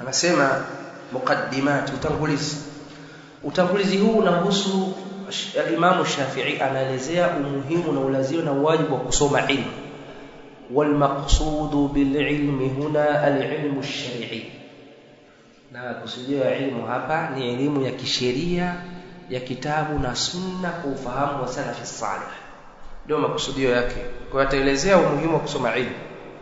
anasema muqaddimat, utangulizi huu unahusu Imam Shafi'i anaelezea umuhimu na ulazima na wajibu wa kusoma ilmu. Wal maqsudu bil ilmi huna al ilmu ash-shar'i, na kusudia ilmu hapa ni elimu ya kisheria ya kitabu na sunna kwa ufahamu wa salafi salih, ndio makusudio yake. Kwa hiyo ataelezea umuhimu wa kusoma ilmu,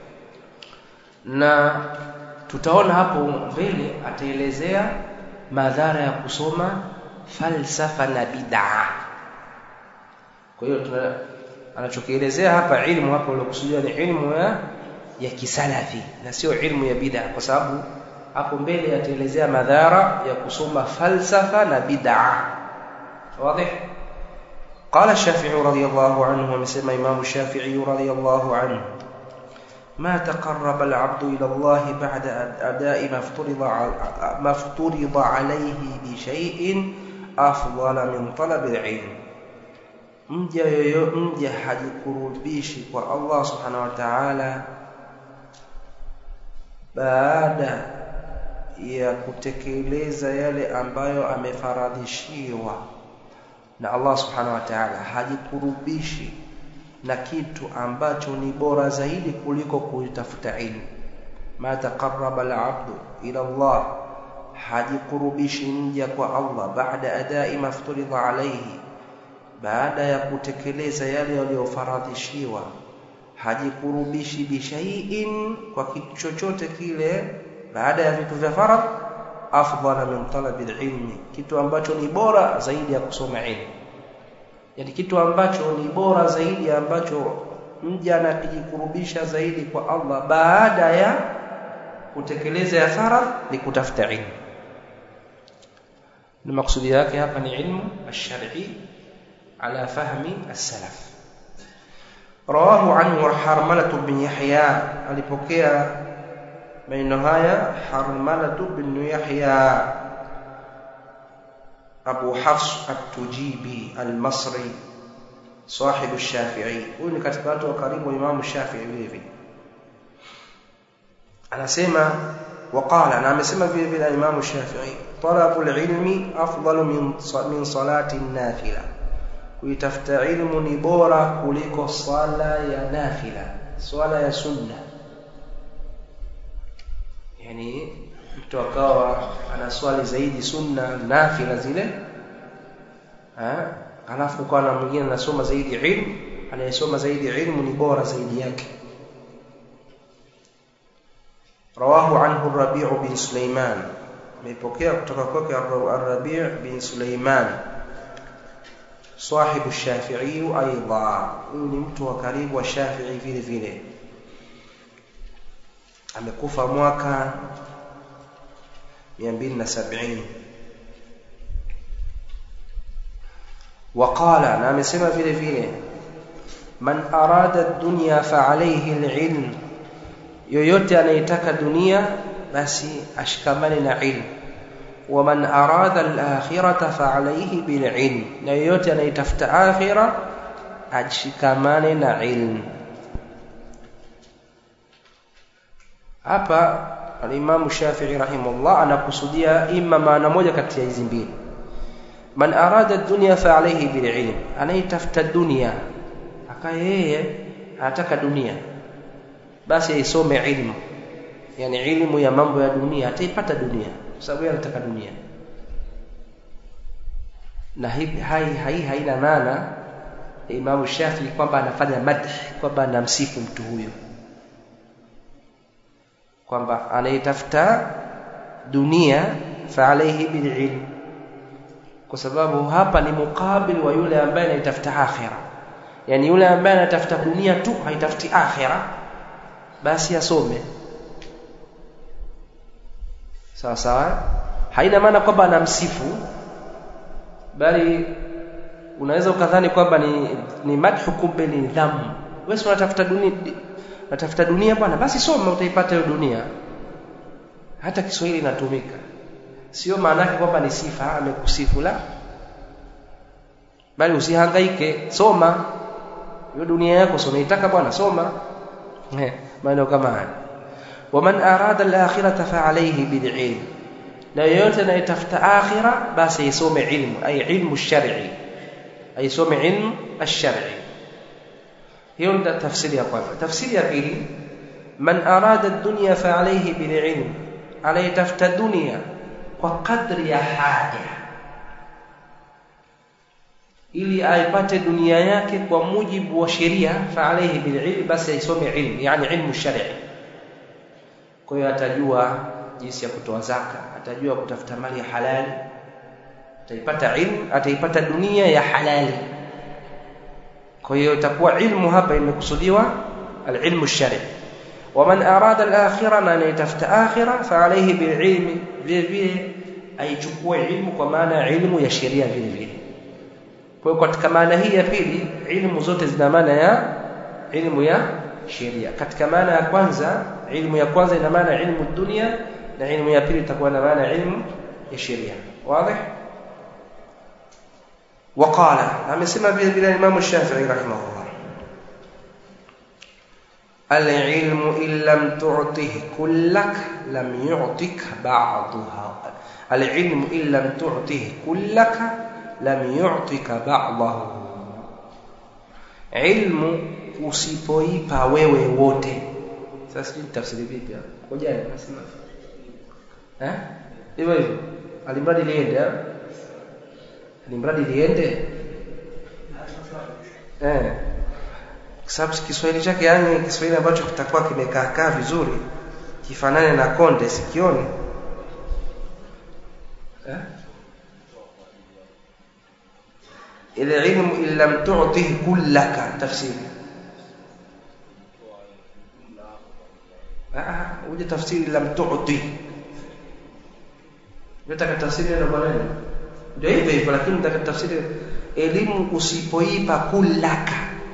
na tutaona hapo mbele ataelezea madhara ya kusoma falsafa na bid'a. Kwa hiyo anachokielezea hapa ilmu hapa iliyokusudiwa ni ilmu ya kisalafi na sio ilmu ya bid'a, kwa sababu hapo mbele ataelezea madhara ya kusoma falsafa na bid'a. Wazi? قال الشافعي رضي الله عنه ومسمى إمام الشافعي رضي الله عنه: ما تقرب العبد إلى الله بعد أداء ما افترض عليه بشيء أفضل من طلب العلم. mja hajikurubishi kwa Allah subhanahu wa ta'ala baada ya kutekeleza yale ambayo amefaradhishiwa na Allah subhanahu wa ta'ala, hajikurubishi na kitu ambacho ni bora zaidi kuliko kutafuta ilmu. Ma taqarraba al-'abdu ila Allah, hajikurubishi mja kwa Allah baada adai mafturidha alayhi, baada ya kutekeleza yale yaliyofaradhishiwa, hajikurubishi bishai'in, kwa kitu chochote kile baada ya vitu vya faradh, afdala min talabi al-ilmi, kitu ambacho ni bora zaidi ya kusoma ilmu. Yani kitu ambacho ni bora zaidi, ambacho mja anajikurubisha zaidi kwa Allah baada ya kutekeleza ya faradh ni kutafuta ilmu. Ni maksudi yake hapa ni ilmu ash-shar'i ala fahmi as-salaf. Rawahu anhu Harmalah bin Yahya, alipokea maneno haya Harmalah bin Yahya Abu Hafs at-Tujibi al-Masri sahibu Shafi'i. Huyu ni katika watu wa karibu wa Imam Shafi'i vile vile. Anasema waqala, na amesema vile vile Imam Shafi'i, talabul ilmi afdalu min salati an-nafila, kuitafuta ilmu ni bora kuliko sala ya nafila, swala ya sunna. Yani mtu akawa anaswali zaidi sunna nafila zile, alafu kwa na mwingine anasoma zaidi ilmu, anayesoma zaidi ilmu ni bora zaidi yake. Rawahu anhu Rabi' bin Sulaiman, amepokea kutoka kwake Rabi' bin Sulaiman sahibu Shafi'i aidha, huyu ni mtu wa karibu wa Shafi'i vile vile, amekufa mwaka 270. Waqala, na amesema vile vile, man arada ad-dunya fa alayhi al-ilm, yoyote anayetaka dunia basi ashikamane na ilmu. Wa man arada al-akhirata fa alayhi bil-ilm, na yoyote anayetafuta akhira ashikamane na ilmu. Hapa al-Imam Shafi'i rahimahullah anakusudia ima maana moja kati ya hizi mbili. Man arada ad-dunya fa alayhi bil-ilm, anayetafuta dunia akaye yeye anataka dunia, basi aisome ilmu, yani ilmu ya mambo ya dunia, ataipata dunia kwa sababu yeye anataka dunia. Na haina maana Imam Shafi'i kwamba anafanya madh, kwamba anamsifu mtu huyo, kwamba anayetafuta dunia fa alayhi bil ilm, kwa sababu hapa ni mukabil wa yule ambaye anayetafuta akhira. Yani yule ambaye anatafuta dunia tu haitafuti akhira, basi asome. Sawa sawa, haina maana kwamba anamsifu, bali unaweza ukadhani kwamba ni madhu, kumbe ni dhamu. Wewe unatafuta dunia bwana, basi soma utaipata hiyo dunia. Hata Kiswahili inatumika, sio maana yake kwamba ni sifa amekusifu, la, bali usihangaike, soma hiyo dunia yako, sio unaitaka bwana, soma. Maneno kama haya. ومن أراد الآخرة فعليه بالعلم na yote anayetafuta akhira basi isome ilmu ay ilmu shar'i aisome ilmu ash-shar'i. hiyo ndio tafsiri ya kwanza. Tafsiri ya pili, man arada ad-dunya fa alayhi bil ilm, anayetafuta dunia kwa kadri ya haja ili aipate dunia yake kwa mujibu wa sheria, fa alayhi bil ilm, basi aisome ilmu, yani ilmu shar'i. Kwa hiyo atajua jinsi ya kutoa zaka, atajua kutafuta mali ya halali, ataipata ilmu, ataipata dunia ya halali. Kwa hiyo itakuwa ilmu hapa imekusudiwa al-ilmu ash-shar'i. Wa man arada al-akhirah, na anayetafuta akhirah, fa alayhi bil ilmi, vile aichukue ilmu kwa maana ilmu ya sheria vile vile. Kwa hiyo katika maana hii ya pili, ilmu zote zina maana ya ilmu ya sheria. Katika maana ya kwanza, ilmu ya kwanza ina maana ilmu dunia, na ilmu ya pili itakuwa na maana ilmu ya sheria. Wazi? Waqala, amesema vile vile Imam Shafi'i rahimahullah, al-ilmu illam tu'tihi kullak lam yu'tika ba'daha. Al-ilmu illam tu'tihi kullak lam yu'tika ba'dahu. Ilmu usipoipa wewe wote. Sasa ni tafsiri vipi hapo? Ngoja nasema hivyo hivyo, alimradi liende, alimradi liende. Sababu Kiswahili chake, yani Kiswahili ambacho kitakuwa kimekaa vizuri, kifanane na konde sikioni. Ile ilmu illam tu'tihi kullaka, tafsiri uje tafsiri lam tu'tihi. Nataka tafsiri neno kwa neno ndio hivyo hivyo, lakini nataka tafsiri elimu usipoipa kullaka.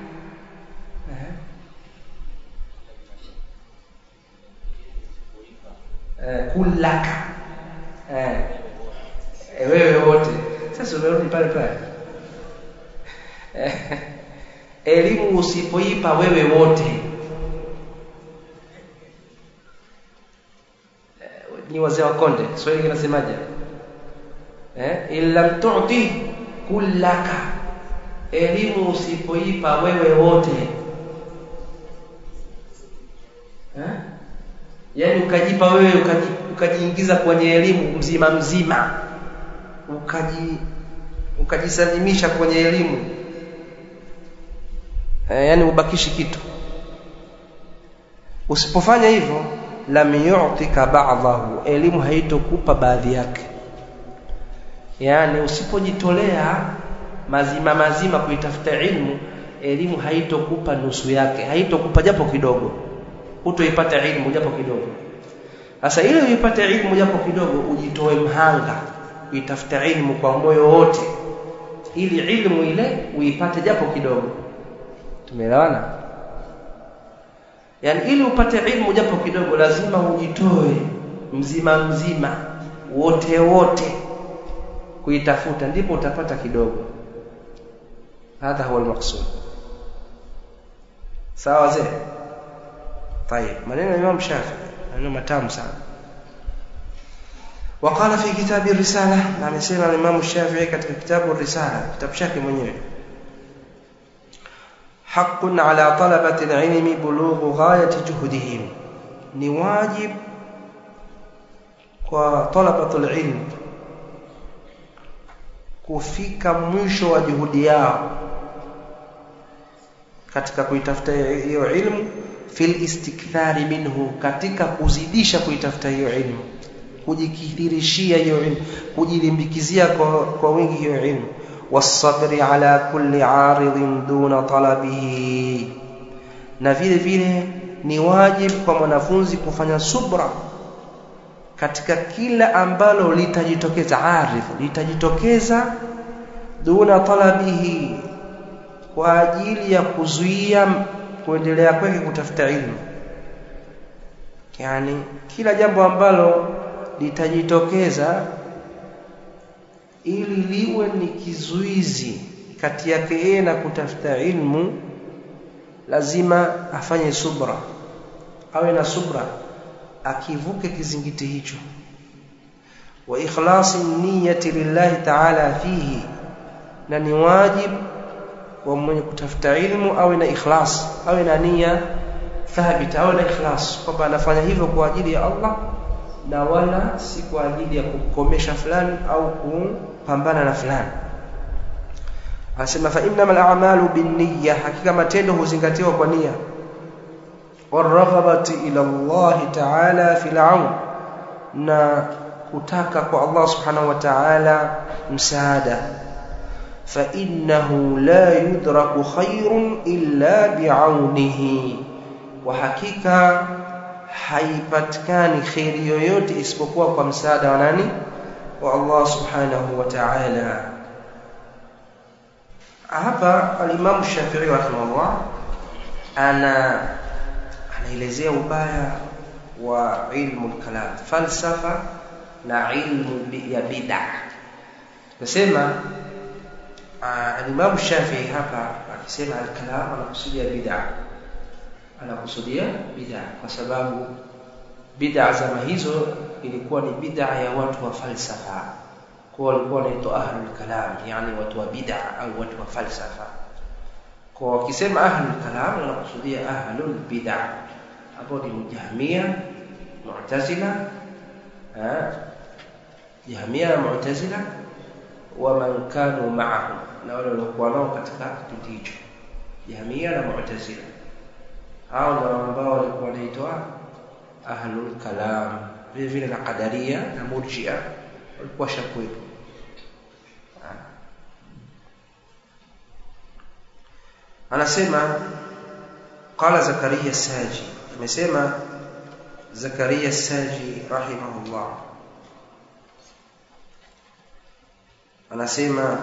Kullaka wewe wote. Sasa umerudi pale pale. Elimu usipoipa wewe wote. Ni wazee wa konde, Kiswahili kinasemaje? Illam tu'ti kullaka, elimu usipoipa wewe wote. Yani ukajipa wewe, ukajiingiza kwenye elimu mzima mzima, ukajisalimisha kwenye elimu, yani ubakishi kitu. Usipofanya hivyo, lam yu'tika ba'dahu, elimu haitokupa baadhi yake. Yani usipojitolea mazima kuitafuta ilmu, elimu haitokupa nusu yake, haitokupa japo kidogo. Utoipata ilmu japo kidogo. Sasa ili uipate ilmu japo kidogo, ujitoe mhanga kuitafuta ilmu kwa moyo wote, ili ilmu ile uipate japo kidogo. Tumeelewana? Yani ili upate ilmu japo kidogo, lazima ujitoe mzima wote kuitafuta, ndipo utapata kidogo. Hadha huwa al-maqsud. Sawa zee? طيب, maneno ya Imam Shafi'i maneno matamu sana. Waqala fi kitabi ar-risala, na amesema Imam Shafi'i katika kitabu ar-risala, kitabu chake mwenyewe, haqqun ala talabati al-ilmi bulughu ghayati juhdihim, ni wajib kwa talabatul ilm kufika mwisho wa juhudi yao katika kuitafuta hiyo ilmu, fil istikthari minhu, katika kuzidisha kuitafuta hiyo ilmu, kujikithirishia hiyo ilmu, kujilimbikizia kwa wingi hiyo ilmu. Wasabri ala kulli aridin duna talabihi, na vile vile ni wajibu kwa mwanafunzi kufanya subra katika kila ambalo litajitokeza, aridh litajitokeza, duna talabihi, kwa ajili ya kuzuia kuendelea kwake kutafuta ilmu. Yani kila jambo ambalo litajitokeza ili liwe ni kizuizi kati yake yeye na kutafuta ilmu, lazima afanye subra, awe na subra akivuke kizingiti hicho. Wa ikhlasi niyyati lillahi ta'ala fihi, na ni wajibu wa mwenye kutafuta ilmu awe na ikhlas, awe na nia thabita, awe na ikhlas kwamba anafanya hivyo kwa ajili ya Allah na wala si kwa ajili ya kukomesha fulani au kupambana na fulani. Anasema fa innamal a'malu binniyya, hakika matendo huzingatiwa kwa nia. Waraghabati ila Allah ta'ala fil 'aun, na kutaka kwa Allah subhanahu wa ta'ala msaada. Fa innahu la yudraku khairun illa bi'aunihi, wa hakika haipatikani khairi yoyote isipokuwa kwa msaada wa nani? Wa Allah subhanahu wa ta'ala. Hapa al-Imam Shafi'i rahimahullah anaelezea ubaya wa ilmu al-kalam, falsafa na ilmu ya bid'ah. Nasema al-Imam Shafi'i hapa akisema al-kalam anakusudia bid'ah, kwa sababu bid'ah zama hizo ilikuwa ni bid'ah ya watu wa falsafa, kwa walikuwa wanaitwa ahlul kalam, yani watu wa bid'ah au watu wa falsafa. Kwa wakisema ahlul kalam wanakusudia ahlul bid'ah, hapo ni Jahmia, Mu'tazila wa man kanu ma'ahum, na wale waliokuwa nao katika kipindi hicho, Jahmia na Mu'tazila. Hao ndio ambao walikuwa wanaitwa ahlul kalam. Vile vile na Qadaria na Murji'a walikuwa shakwepo. Anasema qala Zakaria Saji, amesema Zakaria Saji rahimahullah, anasema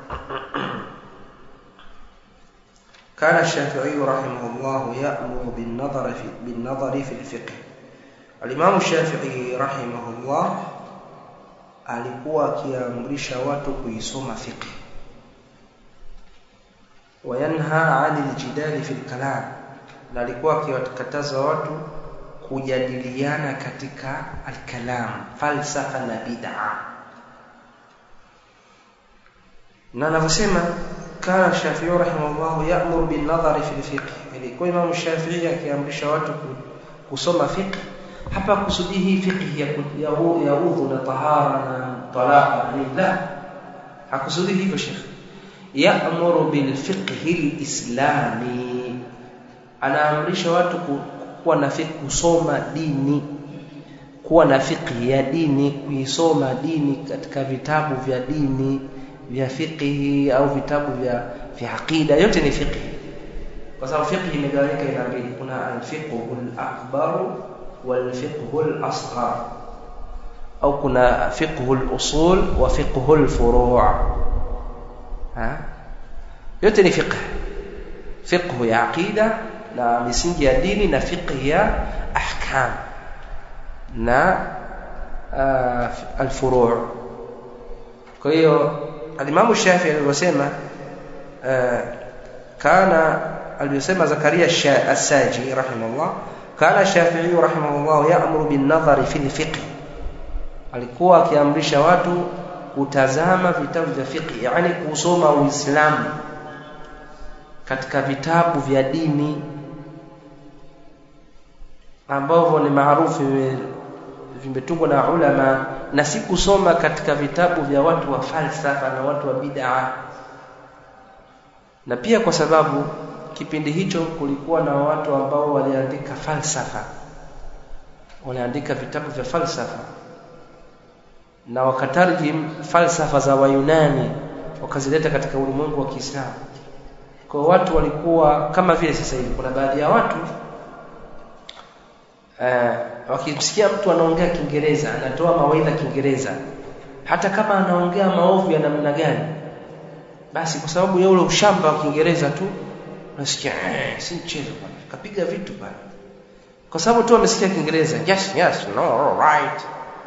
kana Shafi'i rahimahullah ya'muru bin nadhari fi al-fiqh. Al-Imam Shafi'i rahimahullah alikuwa akiamrisha watu kuisoma fiqh, wa yanha 'anil jidali fi al-kalam, na alikuwa akiwakataza watu kujadiliana katika al-kalam, falsafa na bid'ah. Na anavyosema kana Shafi'i rahimahullah ya'muru bin nadhari fi al-fiqh, ilikuwa Imam Shafi'i akiamrisha watu kusoma fiqh. Hapa kusudi hii fiqh ya udhu na tahara na talaqa, la, hakusudi hivyo Sheikh. Ya'muru bil fiqh al-islami, anaamrisha watu kuwa na fiqh, kusoma dini, kuwa na fiqh ya dini, kuisoma dini katika vitabu vya dini vya fiqh au vitabu vya aqida, yote ni fiqh. Kwa sababu fiqh imegawanyika ina mbili, kuna al-fiqh al-akbar wal-fiqh al-asghar, au kuna fiqh al-usul wa fiqh al-furu'. Yote ni fiqh ya aqida na misingi ya dini, na fiqh ya ahkam na al-furu'. Kwa hiyo al-Imam Shafi'i alisema alisema Zakaria As-Saji rahimahullah, kana Shafi'i rahimahullah ya'muru bin nadhari fi al-fiqh, alikuwa akiamrisha watu kutazama vitabu vya fiqh, yani kusoma Uislamu katika vitabu vya dini ambavyo ni maarufu, vimetungwa na ulama, na si kusoma katika vitabu vya watu wa falsafa na watu wa bid'ah. Na pia kwa sababu kipindi hicho kulikuwa na watu ambao waliandika falsafa, waliandika vitabu vya falsafa na wakatarjim falsafa za Wayunani wakazileta katika ulimwengu wa Kiislamu. Kwa watu walikuwa kama vile sasa hivi kuna baadhi ya watu wakimsikia mtu anaongea Kiingereza, anatoa mawaidha Kiingereza, hata kama anaongea maovu ya namna gani, basi kwa sababu ya ule ushamba wa Kiingereza tu unasikia si mchezo bwana, kapiga vitu bwana, kwa sababu tu amesikia Kiingereza, yes no right,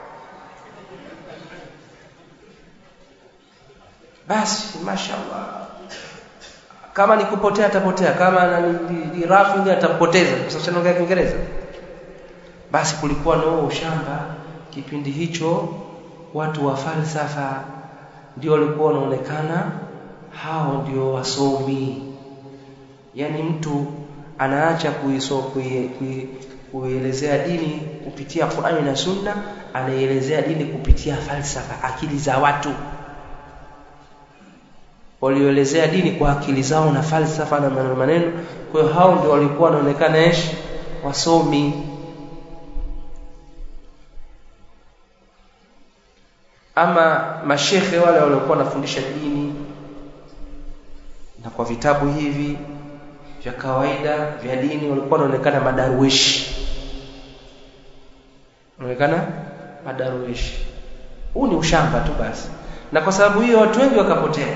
basi mashaallah, kama ni kupotea atapotea, kama ni rafu atapoteza kwa sababu anaongea Kiingereza. Basi kulikuwa na ushamba kipindi hicho. Watu wa falsafa ndio walikuwa wanaonekana hao ndio wasomi. Yani mtu anaacha kuielezea dini kupitia Qur'ani na Sunna, anaelezea dini kupitia falsafa, akili za watu. Walioelezea dini kwa akili zao na falsafa na maneno. Kwa hiyo hao ndio walikuwa wanaonekana wasomi. Ama mashekhe wale waliokuwa wanafundisha dini na kwa vitabu hivi vya kawaida vya dini, walikuwa wanaonekana madarwishi. Huu ni ushamba tu basi. Na kwa sababu hiyo watu wengi wakapotea.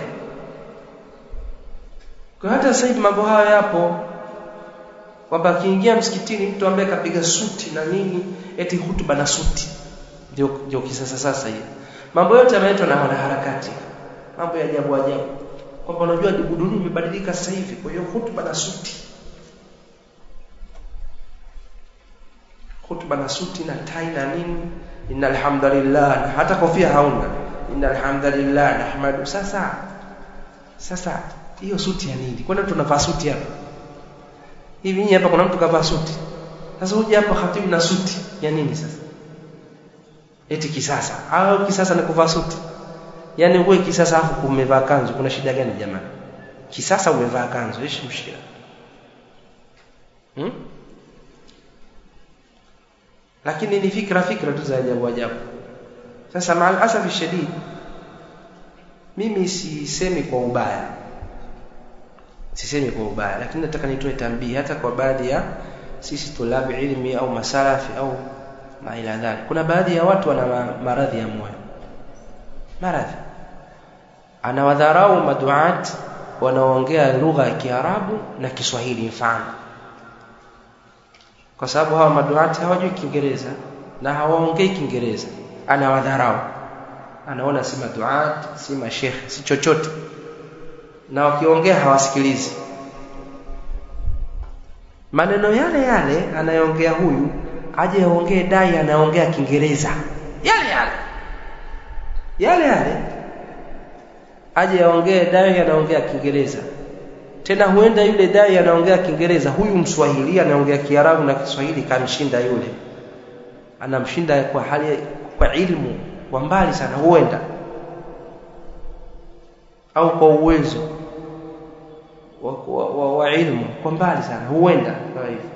Kwa hata sasa hivi mambo haya yapo, kwamba kiingia msikitini mtu ambaye kapiga suti na nini, eti hutuba na suti. Ndio kisasa sasa hivi. Mambo yote yanaitwa na harakati. Mambo ya ajabu. Kwamba unajua dunia imebadilika sasa hivi, kwa hiyo hutuba na suti. Hutuba na suti na tai na nini, innal hamdalillah, hata kofia hauna. Innal hamdalillah nahmadu. Sasa hiyo suti ya nini? Kwani tunavaa suti hapa? Hivi hapa kuna mtu kavaa suti. Sasa uje hapa khatibu na suti ya nini sasa? Eti kisasa. Au kisasa ni kuvaa suti? Yani wewe kisasa hapo umevaa kanzu, kuna shida gani jamani? Kisasa umevaa kanzu, ishi mshira. Lakini ni fikra tu za ajabu. Sasa maal asafi shadid, mimi sisemi kwa ubaya, lakini nataka nitoe tambii hata kwa baadhi ya sisi tulabi ilmi au masalafi au maila dhali. Kuna baadhi ya watu wana maradhi ya moyo. Anawadharau maduat wanaoongea lugha ya Kiarabu na Kiswahili mfano. Kwa sababu hawa maduati hawajui Kiingereza na hawaongei Kiingereza. Anawadharau. Anaona si maduat, si mashekhe, si chochote. Na wakiongea hawasikilizi. Maneno yale anayoongea huyu, aje aongee dai anaongea Kiingereza. Yale. Aje aongee dai anaongea Kiingereza. Tena huenda yule dai anaongea Kiingereza, huyu Mswahili anaongea Kiarabu na Kiswahili kamshinda yule. Anamshinda kwa ilmu kwa mbali sana huenda. Au kwa uwezo wa ilmu kwa mbali sana huenda kwa hivyo.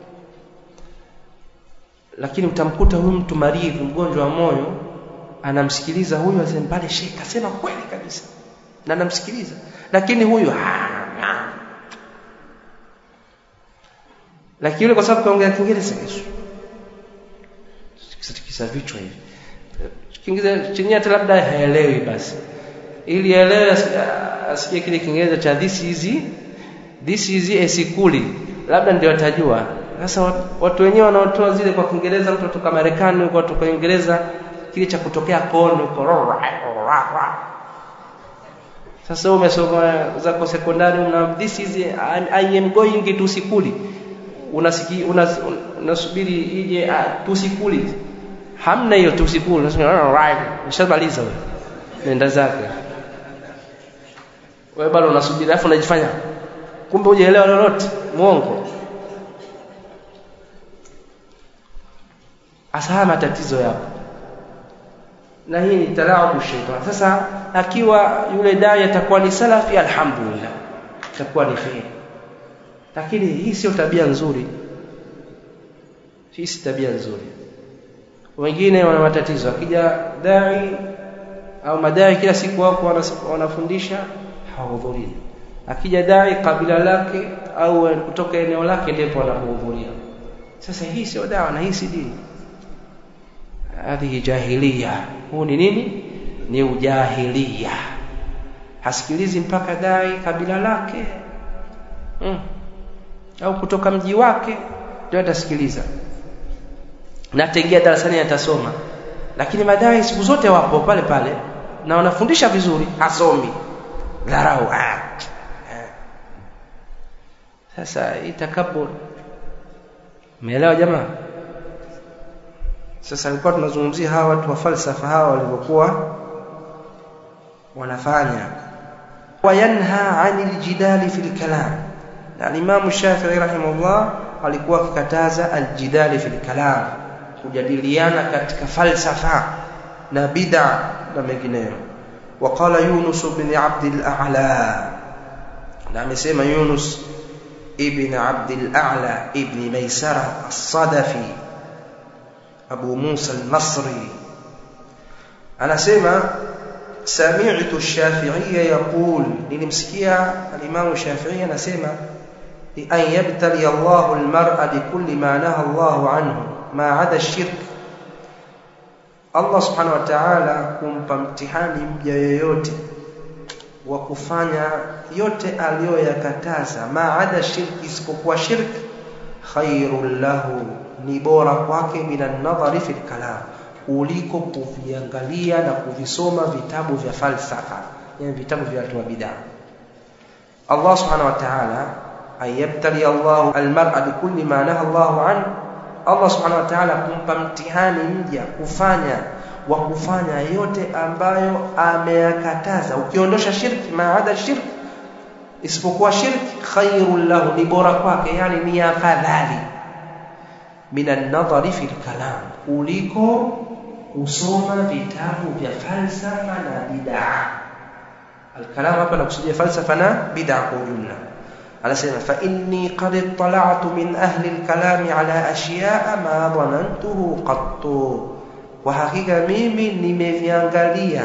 Lakini utamkuta huyu mtu maridhi, mgonjwa wa moyo, anamsikiliza huyu asema pale Sheikh asema kweli kabisa. Na anamsikiliza. Lakini huyu lakini yule kwa sababu kaongea Kiingereza kisa vichwa hivi. Kiingereza chenye hata labda haelewi basi. Ili aelewe asikie kile Kiingereza cha this is a sikuli. Labda ndio atajua. Sasa watu wenyewe wanaotoa zile kwa Kiingereza, mtu kutoka Marekani huko kutoka Uingereza, kile cha kutokea kono huko. Sasa umesoma zako sekondari una this is I am going to sikuli. Unasubiri ije tusikuli. Hamna hiyo tusikuli. Unasema right, nishamaliza wewe. Nenda zake. Wewe bado unasubiri alafu unajifanya kumbe hujaelewa lolote, muongo. Asa matatizo yapo. Na hii ni talaabu shaytan. Sasa akiwa yule dai atakuwa ni salafi, alhamdulillah, itakuwa ni khair. Lakini hii sio tabia nzuri. Wengine wana matatizo. Akija dai au madai kila siku wako wanafundisha hawahudhurii. Akija dai kabila lake au kutoka eneo lake ndipo wanahudhuria. Sasa hii sio dawa na hii si dini. Hadi jahiliya. Huu ni nini? Ni ujahiliya. Hasikilizi mpaka dai kabila lake au kutoka mji wake ndio atasikiliza. Na ataingia darasani atasoma. Lakini madai siku zote wapo pale na wanafundisha vizuri, hasomi. Dharau. Sasa itakabur. Umeelewa jamaa? Sasa nilikuwa tunazungumzia hawa watu wa falsafa hawa walivyokuwa wanafanya. Wayanha 'anil jidali fil kalam. Na Imam Shafi'i rahimahullah alikuwa akikataza aljidali fil kalam, kujadiliana katika falsafa na bid'a na mengineyo. Waqala Yunus ibn Abd al-A'la, na amesema Yunus ibn Abd al-A'la ibn Maysara as-Sadafi Abu Musa al-Masri, anasema sami'tu ash-Shafi'iyya yaqul, nilimsikia al-Imam Shafi'i anasema an yabtali Allahu al-mar'a bi kulli ma naha Allahu anhu ma 'ada ash-shirk. Allah subhanahu wa ta'ala kumpa mtihani mja yoyote wa kufanya yote aliyoyakataza, ma 'ada shirk, isipokuwa shirk, khairul lahu, ni bora kwake, minan nadhari fil kalam, kuliko kuviangalia na kuvisoma vitabu vya falsafa, yani vitabu vya watu wa bid'a. Allah subhanahu wa ta'ala ayabtali Allahu almar'a bikulli ma naha Allahu an, Allah subhanahu wa ta'ala kumpa mtihani mja kufanya yote ambayo ameyakataza, ukiondosha shirki, maada shirk, isipokuwa shirki, khairul lahu, ni bora kwake, yani ni afadhali, minan nadhari fil kalam, kuliko kusoma vitabu vya falsafa na bid'a. Al-kalam hapa nakusudia falsafa na bid'a kwa ujumla. Anasema fa inni qad ittala'tu min ahli al-kalam ala ashiya'a ma dhanantuhu qattu, kwa hakika mimi nimeviangalia,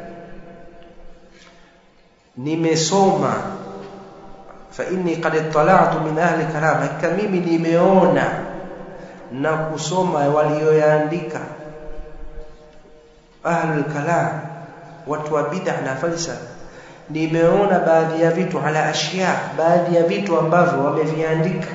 nimesoma. Fa inni qad ittala'tu min ahli al-kalam, hakika mimi nimeona na kusoma walioyaandika ahlul kalam, watu wa bid'a na falsafa. Nimeona baadhi ya vitu, ala ashia, baadhi ya vitu ambavyo wameviandika.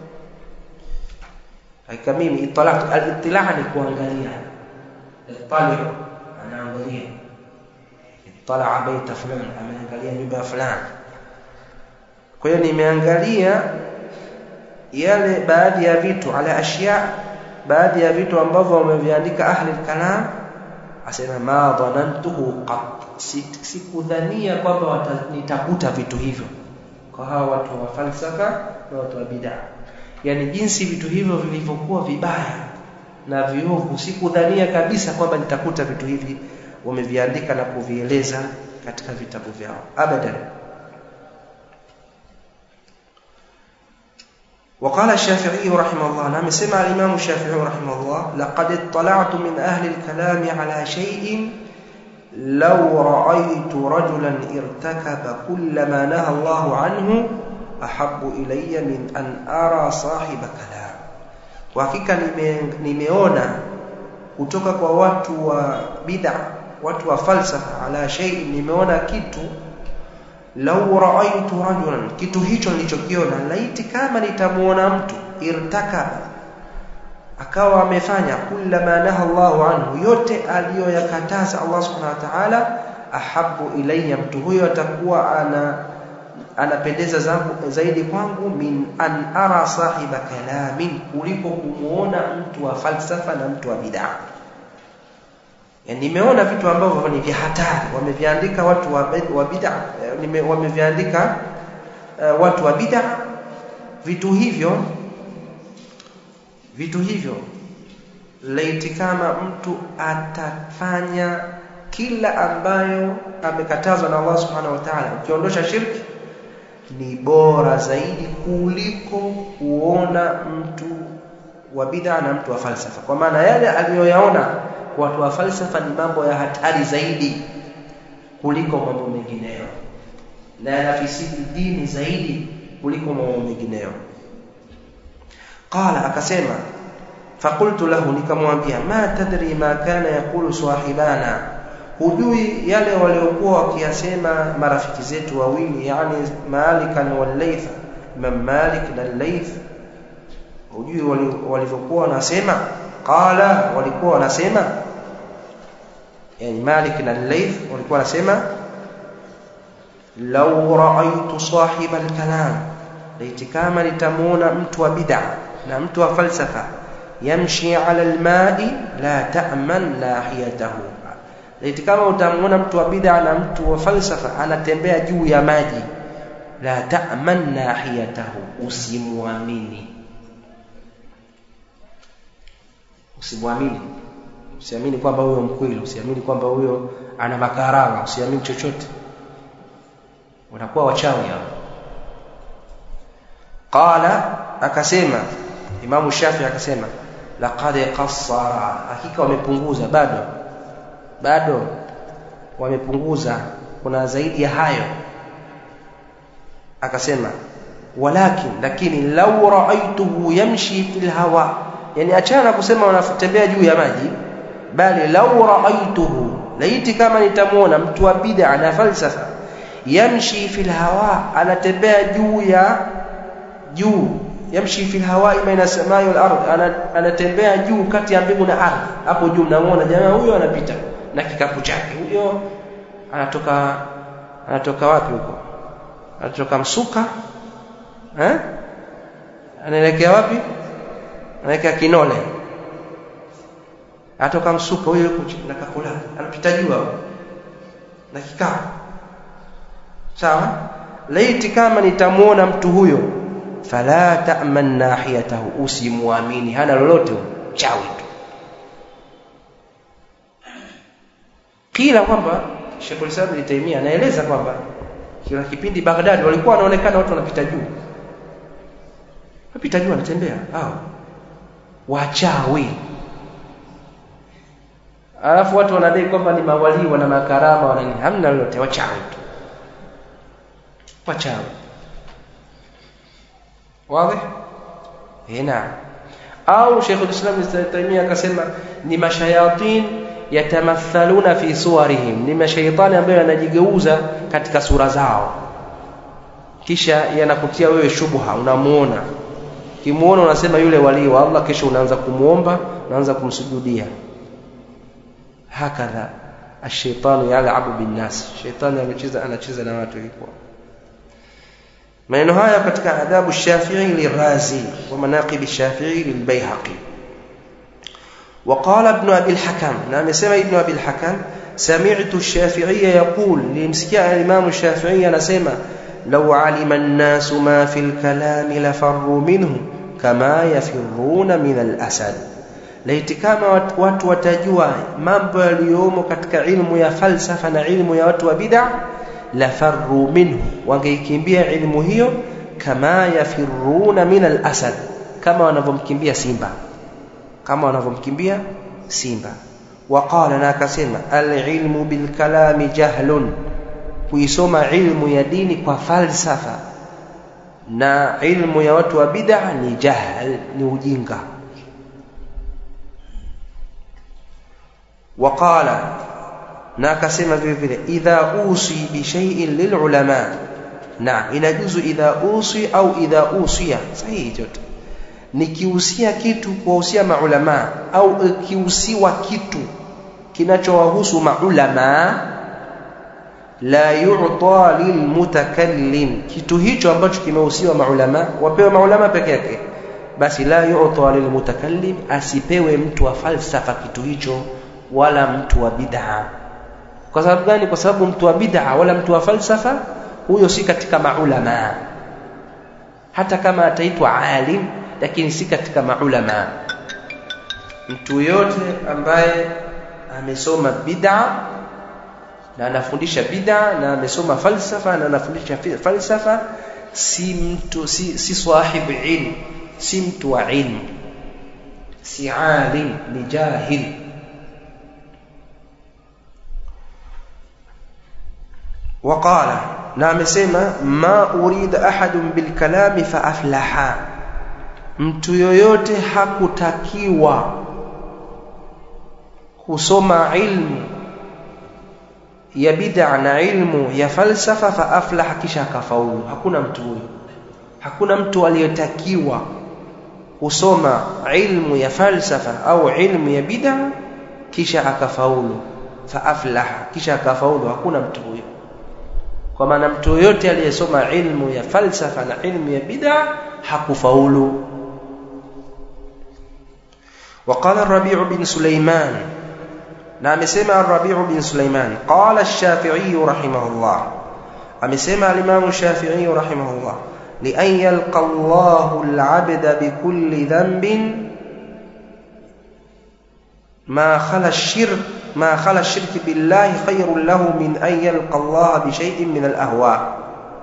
Hakika mimi itala'tu, al-ittila' ni kuangalia, ittali' anaangalia, ittala'a baita fulani, ameangalia nyumba fulani. Kwa hiyo nimeangalia yale baadhi ya vitu, ala ashia, baadhi ya vitu ambavyo wameviandika ahli al-kalam. Asema ma dhanantuhu qat, sikudhania kwamba nitakuta vitu hivyo kwa hawa watu wa falsafa na watu wa bid'a, yani jinsi vitu hivyo vilivyokuwa vibaya na viovu, sikudhania kabisa kwamba nitakuta vitu hivi wameviandika na kuvieleza katika vitabu vyao, abadan. وقال الشافعي رحمه الله، نعم سمع الإمام الشافعي رحمه الله، لقد اطلعت من أهل الكلام على شيء لو رأيت رجلا ارتكب كل ما نهى الله عنه أحب إلي من أن أرى صاحب كلام. وحقيقة nimeona kutoka kwa watu wa bid'a, watu wa falsafa, ala shay, nimeona kitu, law ra'aytu rajulan, kitu hicho nilichokiona, laiti kama nitamuona mtu, irtakaba, akawa amefanya kulla ma naha Allahu anhu, yote aliyoyakataza Allah subhanahu wa ta'ala, ahabbu ilayya, mtu huyo atakuwa anapendeza zaidi kwangu, min an ara sahiba kalamin, kuliko kumuona mtu wa falsafa na mtu wa bid'a. Yani nimeona vitu ambavyo ni vya hatari, wameviandika watu wa bid'a, wameviandika watu wa bid'a. Vitu hivyo laiti kama mtu atafanya kila ambayo amekatazwa na Allah subhanahu wa ta'ala, ukiondosha shirki, ni bora zaidi kuliko kuona mtu wa bid'a na mtu wa falsafa. Kwa maana yale aliyoyaona watu wa falsafa ni mambo ya hatari zaidi kuliko mambo mengineyo, na yanafisidi dini zaidi kuliko mambo mengineyo. Qala, akasema, faqultu lahu, nikamwambia, ma tadri ma kana yaqulu sahibana, hujui yale waliokuwa wakiyasema marafiki zetu wawili, yani Malik wal Layth, Imam Malik na Layth, hujui walivyokuwa wanasema? Qala, walikuwa wanasema, yani Malik na Layth walikuwa wanasema, law ra'aytu sahiba al-kalam, laiti kama nitamuona mtu wa bid'a na mtu wa falsafa, yamshi 'ala al-ma'i la ta'man nahiyatahu. Laiti kama utamuona mtu wa bid'a na mtu wa falsafa anatembea juu ya maji, la ta'man nahiyatahu, usimuamini. Usiamini kwamba huyo mkweli, usiamini kwamba huyo ana makarama, usiamini chochote. Unakuwa wachawi hao. Qala, akasema Imam Shafi'i akasema, laqad qassara, hakika wamepunguza, bado wamepunguza, kuna zaidi ya hayo. Akasema lakini law ra'aytuhu yamshi fil hawa, yani achana kusema wanatembea juu ya maji, bali law ra'aytuhu, laiti kama nitamuona mtu wa bid'a na falsafa, yamshi fil hawa, anatembea juu yamshi fil hawa baina samai wal ardh, anatembea juu kati ya mbingu na ardhi. Hapo juu namuona jamaa huyo anapita na kikapu chake, huyo anatoka wapi huko? Anatoka Msuka, anaelekea wapi? Anaelekea Kinole. Anatoka Msuka huyo yuko na kakula, anapita juu hapo na kikapu. Sawa? Laiti kama nitamuona mtu huyo, fala ta'man nahiyatahu, usimuamini, hana lolote, chawi tu. Kila kwamba Sheikh al-Islam Ibn Taymiyyah anaeleza kwamba kila kipindi Baghdad walikuwa wanaonekana watu wanapita juu. Wanatembea wachawi. Alafu watu wanadai kwamba ni mawali, wana makarama, wana nini? Hamna lolote, wachawi tu. Wazi? Hina. Au Sheikh al-Islam Ibn Taymiyyah akasema ni mashayatin yatamathaluna fi suwarihim, ni mashaitani ambayo yanajigeuza katika sura zao, kisha yanakutia wewe shubha. Unamuona, kimuona unasema yule wali wa Allah, kisha unaanza kumuomba, unaanza kumsujudia. Hakadha ash-shaytanu yal'abu bin-nas, shaytani anacheza na watu hivyo. Maneno haya katika adabu Shafi'i lirazi wa manaqib Shafi'i lilbayhaqi. وقال ابن أبي الحكم، نعم سمع ابن أبي الحكم، سمعت الشافعي يقول، لمسكي الإمام الشافعي نسمع، لو علم الناس ما في الكلام لفروا منه كما يفرون من الأسد. laiti kama watu watajua mambo yaliyomo katika ilmu ya falsafa na ilmu ya watu wa bid'a, la farru minhu, wangeikimbia ilmu hiyo, kama yafiruna min al-asad, kama wanavyomkimbia simba. Waqala, na akasema, al-ilmu bil kalami jahlun, kuisoma ilmu ya dini kwa falsafa na ilmu ya watu wa bid'a ni jahl, ni ujinga. Waqala, na akasema vile vile, idha usi bi shay'in lil ulama, na inajuzu idha usi au idha usiya, sahihi yote. Nikihusia kitu kuwahusia maulama, au kihusiwa kitu kinachowahusu maulama, la yu'ta lil mutakallim, kitu hicho ambacho kimehusiwa maulama wapewe maulama peke yake, basi la yu'ta lil mutakallim, asipewe mtu wa falsafa kitu hicho, wala mtu wa bid'a. Kwa sababu gani? Kwa sababu mtu wa bid'a wala mtu wa falsafa huyo si katika maulama, hata kama ataitwa alim, lakini si katika maulama. Mtu yote ambaye amesoma bid'a na anafundisha bid'a na amesoma falsafa na anafundisha falsafa, si sahibu ilm, si mtu wa ilm, si alim, ni jahil. Waqala, na amesema, ma urida ahadun bil kalami fa aflaha, mtu yoyote hakutakiwa kusoma ilmu ya bid'a na ilmu ya falsafa fa aflaha, kisha akafaulu. Hakuna mtu huyo, hakuna mtu aliyetakiwa kusoma ilmu ya falsafa au ilmu ya bid'a kisha akafaulu, fa aflaha, kisha akafaulu. Hakuna mtu huyo. Kwa maana mtu yote aliyesoma ilmu ya falsafa na ilmu ya bid'a hakufaulu. وقال الربيع بن سليمان نعم سمع الربيع بن سليمان قال الشافعي رحمه الله أمسمع الإمام الشافعي رحمه الله لأن يلقى الله العبد بكل ذنب ما خلا الشرك بالله خير له من أن يلقى الله بشيء من الأهواء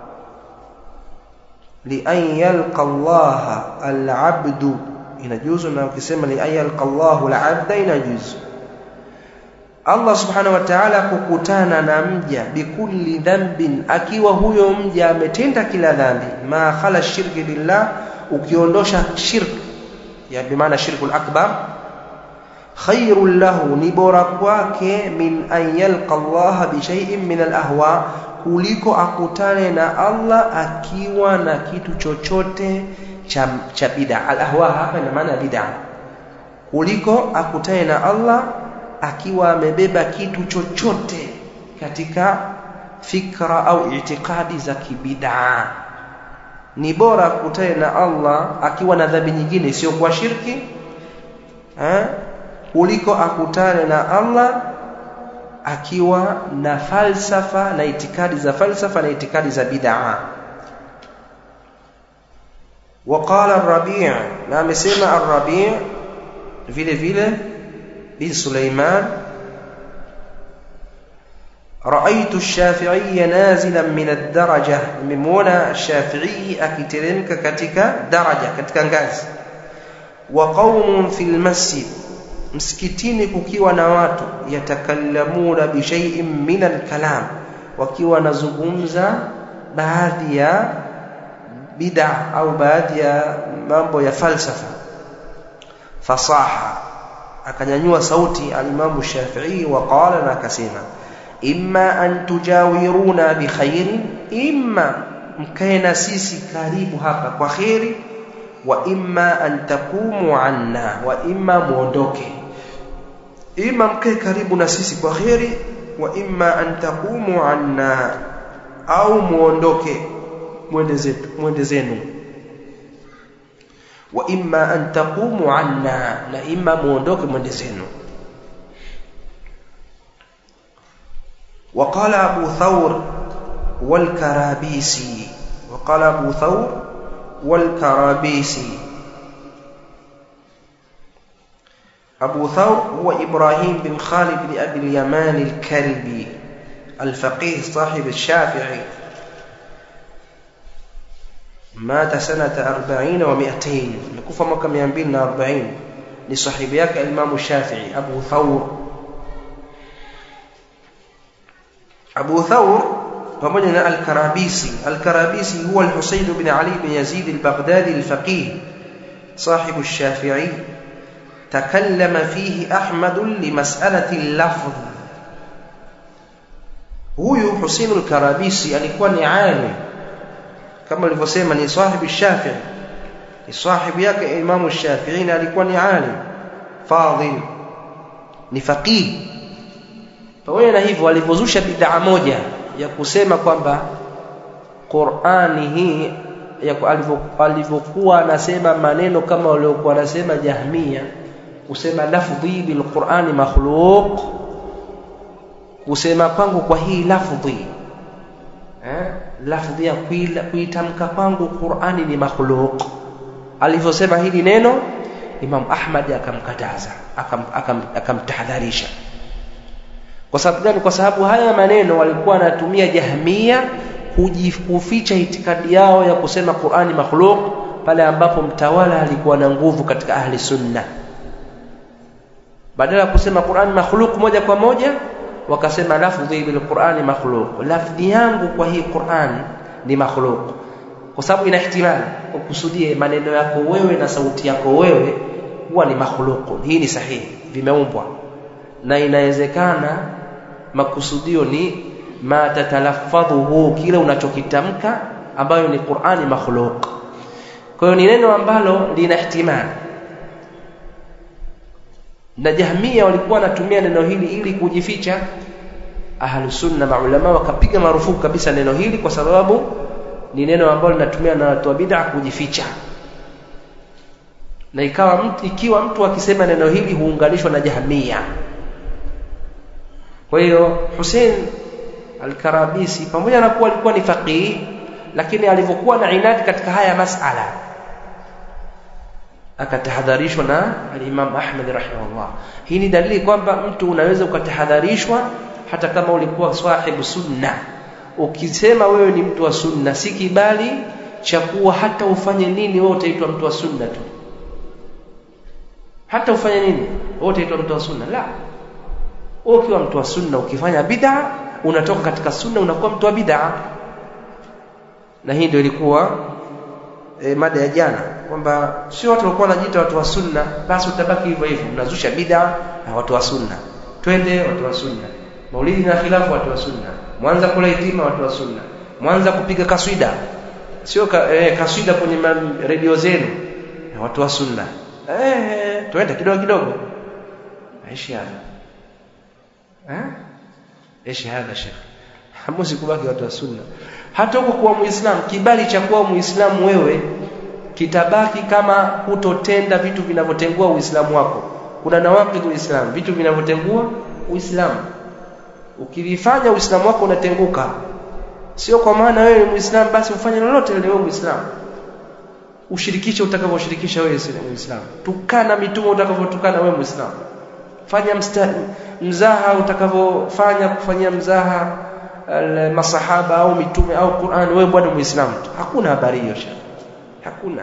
لأن يلقى الله العبد inajuzu na ukisema li ayalqa Allahu al-'abda inajuzu Allah subhanahu wa ta'ala kukutana na mja bikulli dhanbin akiwa huyo mja ametenda kila dhambi ma khala shirki billah ukiondosha shirk ya bimaana shirkul akbar khairul lahu ni bora kwake min an yalqa Allah bi shay'in min al-ahwa kuliko akutane na Allah akiwa na kitu chochote cha bid'a. Al-ahwa hapa ina maana bid'a. Kuliko akutane na Allah akiwa amebeba kitu chochote katika fikra au itikadi za kibid'a. Ni bora akutane na Allah akiwa na dhambi nyingine sio kwa shirki, kuliko akutane na Allah akiwa na falsafa na itikadi za falsafa na itikadi za bid'a. وقال الربيع نعم سمع الربيع vile بن سليمان رأيت الشافعي نازلا من الدرجة ممونا الشافعي أكترمك كتك درجة كتك ngazi وقوم في المسجد msikitini kukiwa na watu yatakallamuna bi shay'in min al-kalam wakiwa nazungumza baadhi ya bid'a au baadhi ya mambo ya falsafa fasaha akanyanyua sauti al-Imam Shafi'i waqala na akasema imma an tujawiruna bi khairin imma mkaena sisi karibu hapa kwa khairi wa imma an taqumu anna wa imma muondoke imma mkae karibu na sisi kwa khairi wa imma an taqumu anna au muondoke mwende zenu wa imma an taqumu anna na imma muondoke mwende zenu. وقال أبو ثور والكرابيسي وقال أبو ثور والكرابيسي أبو ثور هو إبراهيم بن خالد بن أبي اليمان الكلبي الفقيه صاحب الشافعي مات سنة 40 و200 نكوفا mwaka 240 ni sahibi yake Imam Shafi'i Abu Thawr. Abu Thawr pamoja na Al-Karabisi. Al-Karabisi huwa Al-Husayn ibn Ali ibn Yazid al-Baghdadi al-Faqih صاحب الشافعي تكلم فيه أحمد لمسألة اللفظ. huyu Husayn al-Karabisi alikuwa ni alim kama alivyosema ni sahibi Shafi'i ni sahibi yake Imam Shafi'i na alikuwa ni alim fadhil ni faqih. Pamoja na hivyo alipozusha bid'a moja ya kusema kwamba Qur'ani hii alivyokuwa anasema maneno kama waliokuwa anasema Jahmiya kusema lafdhi bil Qur'ani makhluq kusema kwangu kwa hii lafdhi lafdhi ya kuitamka kwangu Qur'ani ni makhluq alivyosema hili neno Imam Ahmad akamkataza akamtahadharisha. Kwa sababu gani? Kwa sababu haya maneno walikuwa wanatumia Jahmiya kuficha itikadi yao ya kusema Qur'ani makhluq pale ambapo mtawala alikuwa na nguvu katika ahli sunna. Badala ya kusema Qur'ani makhluq moja kwa moja wakasema lafdhi bil Qur'ani makhluq. Lafdhi yangu kwa hii Qur'an ni makhluq. Kwa sababu ina ihtimali ukusudie maneno yako wewe na sauti yako wewe huwa ni makhluq. Hii ni sahihi, vimeumbwa. Na inawezekana makusudio ni ma tatalaffadhuhu kile unachokitamka ambayo ni Qur'ani makhluq. Kwa hiyo ni neno ambalo lina ihtimali. Na Jahmiya walikuwa wanatumia neno hili ili kujificha. Ahlus sunna maulama wakapiga marufuku kabisa neno hili kwa sababu ni neno ambalo linatumia na watu wa bid'a kujificha. na ikiwa mtu akisema neno hili huunganishwa na Jahmiya. Kwa hiyo Hussein al-Karabisi pamoja na kuwa alikuwa ni faqih, lakini alivyokuwa na inadi katika haya masala akatahadharishwa na al-Imam Ahmad rahimahullah. Hii ni dalili kwamba mtu unaweza ukatahadharishwa hata kama ulikuwa sahibu sunna. Ukisema wewe ni mtu wa sunna, si kibali cha kuwa hata ufanye nini wewe utaitwa mtu wa sunna tu. Hata ufanye nini wewe utaitwa mtu wa sunna. La. Ukiwa mtu wa sunna ukifanya bid'a unatoka katika sunna, unakuwa mtu wa bid'a. Na hii ndio ilikuwa mada ya jana, kwamba sio watu walikuwa wanajiita watu wa sunna basi utabaki hivyo hivyo, mnazusha bid'a na watu wa sunna. Twende watu wa sunna. Maulidi na khilafu watu wa sunna. Mwanza kula itima watu wa sunna. Mwanza kupiga kaswida. Sio kaswida kwenye radio zenu na watu wa sunna. Twende kidogo kidogo. Aishi hapa. Aishi hapa Sheikh. Hamusi kubaki watu wa sunna. Hata huko kuwa Muislamu, kibali cha kuwa Muislamu wewe kitabaki kama hutotenda vitu vinavyotengua Uislamu wako. Kuna nawaqidul Islam, vitu vinavyotengua Uislamu. Ukivifanya Uislamu wako unatenguka. Sio kwa maana wewe ni Muislamu basi ufanye lolote ile wewe Muislamu. Ushirikishe utakavyoshirikisha wewe Muislamu. Tukana mitume utakavyotukana wewe Muislamu. Fanya mzaha utakavyofanya kufanyia mzaha masahaba au mitume au Qur'an, wewe bwana Muislamu. Hakuna habari hiyo shaka. Hakuna.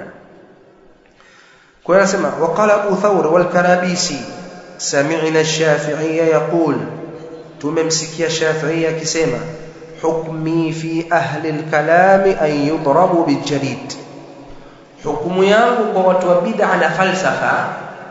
Kwa hiyo anasema waqala Abu Thawr wal Karabisi sami'na ash-Shafi'iyya yaqul, tumemsikia Shafi'i akisema hukmi fi ahli al-kalam an yudrabu bil-jarid, hukumu yangu kwa watu wa bid'a na falsafa,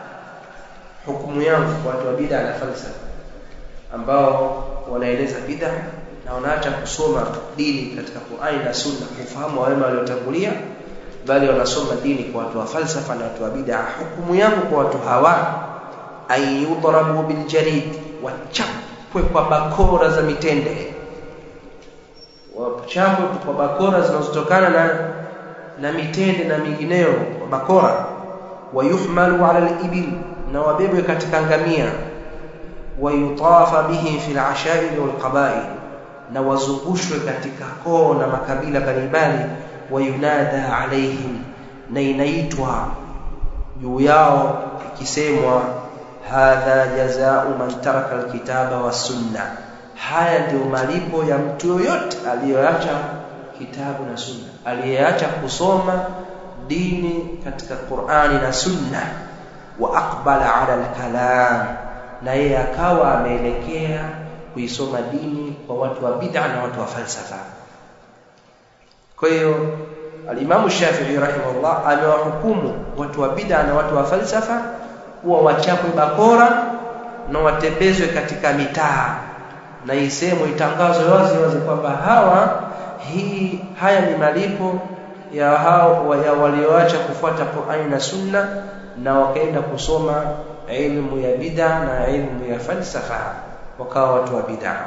hukumu yangu kwa watu wa bid'a na falsafa ambao wanaeleza bid'a na wanaacha kusoma dini katika Qur'ani na Sunna kufahamu wema waliotangulia, bali wanasoma dini kwa watu wa falsafa na watu wa bid'a. Hukumu yangu kwa watu hawa ayudrabu bil jarid, wachapwe kwa bakora za mitende, wachapwe kwa bakora zinazotokana na mitende na mingineyo, bakora. Wayuhmalu ala al-ibil, na wabebwe katika ngamia. Wayutafa bihi fil ashair wal qabail, na wazungushwe katika koo na makabila mbalimbali. Wayunada alaihim, na inaitwa juu yao ikisemwa hadha jazaa'u man taraka alkitaba was sunna, haya ndio malipo ya mtu yoyote aliyeacha kitabu na sunna, aliyeacha kusoma dini katika Qur'ani na sunna. Wa aqbala ala alkalam, na yeye akawa ameelekea kuisoma dini kwa watu wa bid'a na watu wa falsafa. Kwa hiyo al-Imam Shafi'i rahimahullah amewahukumu watu wa bid'a na watu wa falsafa kuwa wachapwe bakora na watembezwe katika mitaa, na isemo itangazwe wazi wazi kwamba haya ni malipo ya hao walioacha kufuata Qur'ani na Sunna na wakaenda kusoma ilmu ya bid'a na ilmu ya falsafa, wakawa watu wa bid'a.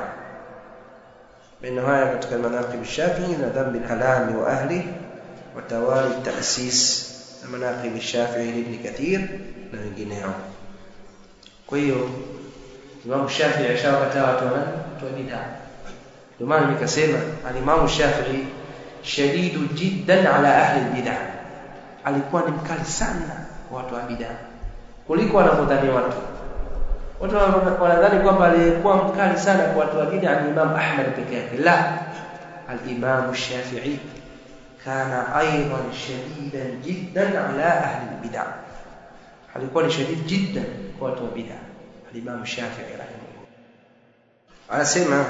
من هاي katika manaqib al-Shafi'i na dhambi al-kalam wa ahli wa tawali at-ta'sis na manaqib al-Shafi'i ibn Kathir na wengineo. Kwa hiyo Imam Shafi'i ashawakataa watu wa bid'a. Ndio maana nikasema al-Imam Shafi'i shadidu jiddan ala ahli al-bid'ah, alikuwa ni mkali sana kwa watu wa bid'a kuliko wanavyodhani watu. Watu wanadhani kwamba alikuwa mkali sana kwa watu wa bid'a ni Imam Ahmad pekee yake. La, al-Imam Shafi'i kana aidan shadidan jiddan ala ahli al-bid'ah, alikuwa ni shadid jiddan kwa watu wa bid'a al-Imam Shafi'i rahimahullah. Anasema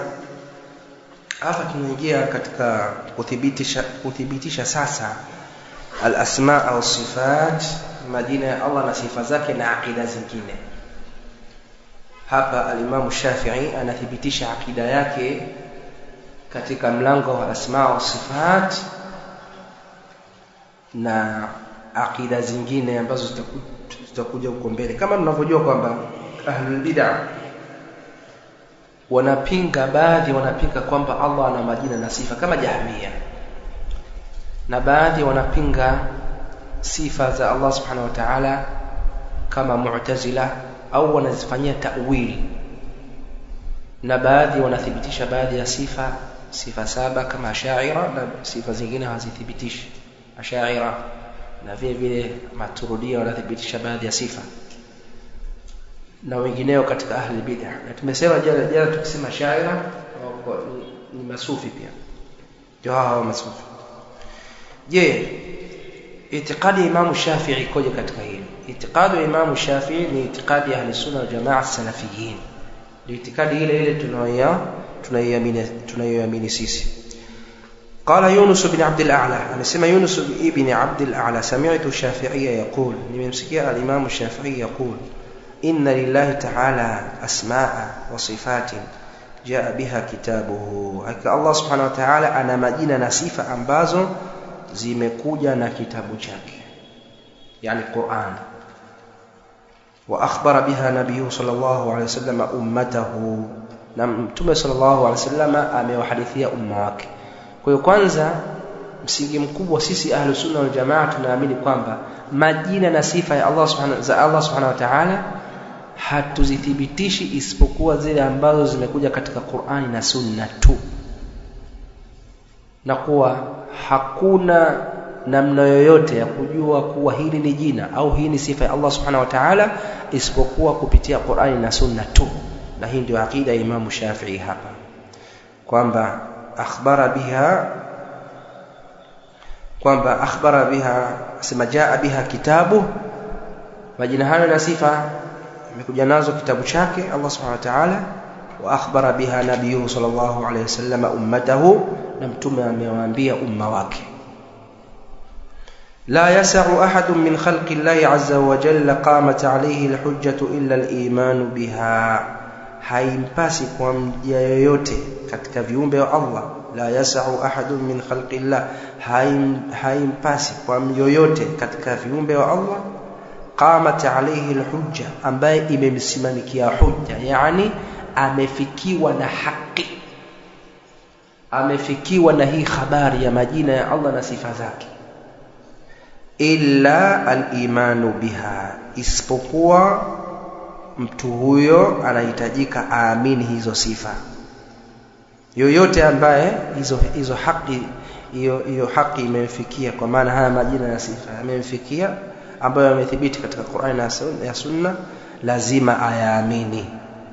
hapa tunaingia katika kuthibitisha sasa al-asma au sifat, majina ya Allah na sifa zake na akida zingine. Hapa al-Imam Shafi'i anathibitisha akida yake katika mlango wa asma wa sifat na akida zingine ambazo zitakuja huko mbele. Kama tunavyojua kwamba ahlul bid'ah wanapinga kwamba Allah ana majina na sifa kama Jahmiya, na baadhi wanapinga sifa za Allah subhanahu wa ta'ala kama Mu'tazila au wanazifanyia ta'wil, na baadhi wanathibitisha baadhi ya sifa saba kama Ash'ari, na sifa zingine hazithibitishi. Ash'ari na vile vile Maturidiyya wanathibitisha baadhi ya sifa, na wengineo katika ahli bid'ah. Na tumesema jana tukisema Ash'ari ni masufi pia, hawa masufi. Je, itikadi ya Imam Shafi'i ikoje katika hili? Itikadi ya Imam Shafi'i ni itikadi ya ahli sunna wal jamaa salafiyin, ni itikadi ile tunayoiamini sisi. قال يونس بن عبد الأعلى، أنا سمع يونس بن عبد الأعلى سمعت الشافعي يقول، نمسكي الإمام الشافعي يقول: إن لله تعالى أسماء وصفات جاء بها كتابه. هكذا الله سبحانه وتعالى أنا مجينا نصفة ambazo zimekuja na kitabu chake, yani Qur'an. وأخبر بها نبيه صلى الله عليه وسلم أمته، na Mtume sallallahu alaihi wasallam amewahadithia umma wake. Kwa hiyo kwanza, msingi mkubwa sisi ahlu sunna wal jamaa tunaamini kwamba majina na sifa ya Allah subhanahu wa ta'ala hatuzithibitishi isipokuwa zile ambazo zimekuja katika Qur'ani na Sunna tu, na kuwa hakuna namna yoyote ya kujua kuwa hili ni jina au hii ni sifa ya Allah subhanahu wa ta'ala isipokuwa kupitia Qur'ani na Sunna tu. Na hii ndio akida ya Imam Shafi'i hapa, kwamba akhbara biha sema jaa biha kitabu, majina hayo na sifa imekuja nazo kitabu chake Allah subhanahu wa ta'ala. Wa akhbara biha nabiyyu sallallahu alayhi wasallam ummatahu, na mtume amewaambia umma wake. la yas'u ahadun min khalqi llahi azza wa jalla qamat alayhi alhujjatu illa aliman biha, haimpasi kwa mja yoyote katika viumbe wa Allah. La yas'u ahadun min khalqi llah, haimpasi kwa yoyote katika viumbe wa Allah qamat alayhi alhujja, ambaye imemsimamikia hujja, yani amefikiwa na haki, amefikiwa na hii habari ya majina ya Allah na sifa zake, illa al-imanu biha, isipokuwa mtu huyo anahitajika aamini hizo sifa. Yoyote ambaye hizo haki hiyo haki imemfikia, kwa maana haya majina na sifa yamemfikia ambayo yamethibiti katika Qur'an na Sunna, lazima ayaamini.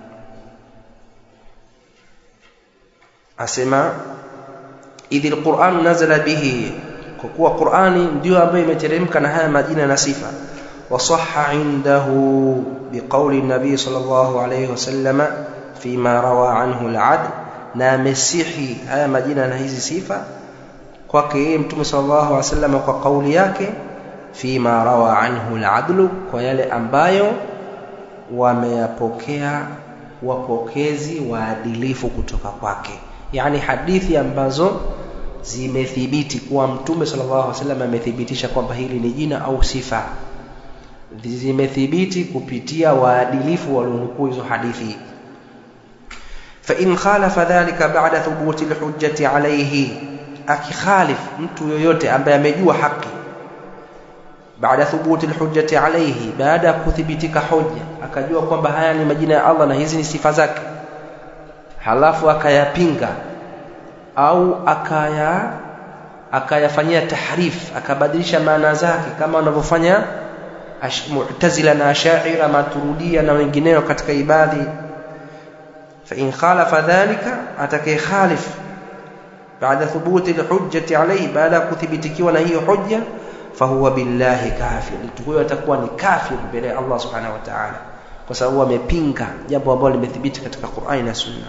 Asema idhil Qur'an nazala bihi, kwa kuwa Qur'ani ndio ambayo imeteremka na haya majina na sifa. وصح عنده بقول النبي صلى الله عليه وسلم فيما روى عنه العدل، na mesihi haya majina na hizi sifa kwake Mtume sallallahu alaihi wasallam kwa kauli yake fima rawa anhu al-adlu, kwa yale ambayo wameyapokea wapokezi waadilifu kutoka kwake, yani hadithi ambazo zimethibiti kuwa Mtume sallallahu alaihi wasallam amethibitisha kwamba hili ni jina au sifa, zimethibiti kupitia waadilifu walionukuu hizo hadithi. fa in khalafa dhalika ba'da thubuti al-hujjati alayhi, akikhalif mtu yoyote ambaye amejua haki baada thubuti al-hujjati alayhi, baada kuthibitika hoja, akajua kwamba haya ni majina ya Allah na hizi ni sifa zake, halafu akayapinga au akayafanyia tahrif, akabadilisha maana zake kama wanavyofanya Mu'tazila na Ash'ari, Maturidiyya na wengineo katika ibadhi. fa in khalafa dhalika, atakaye khalif baada thubuti al-hujjati alayhi, baada kuthibitikiwa na hiyo hujja, fahuwa billahi kafir, mtu huyo atakuwa ni kafir mbele ya Allah subhanahu wa ta'ala, kwa sababu amepinga jambo ambalo limethibiti katika Qur'ani na Sunna.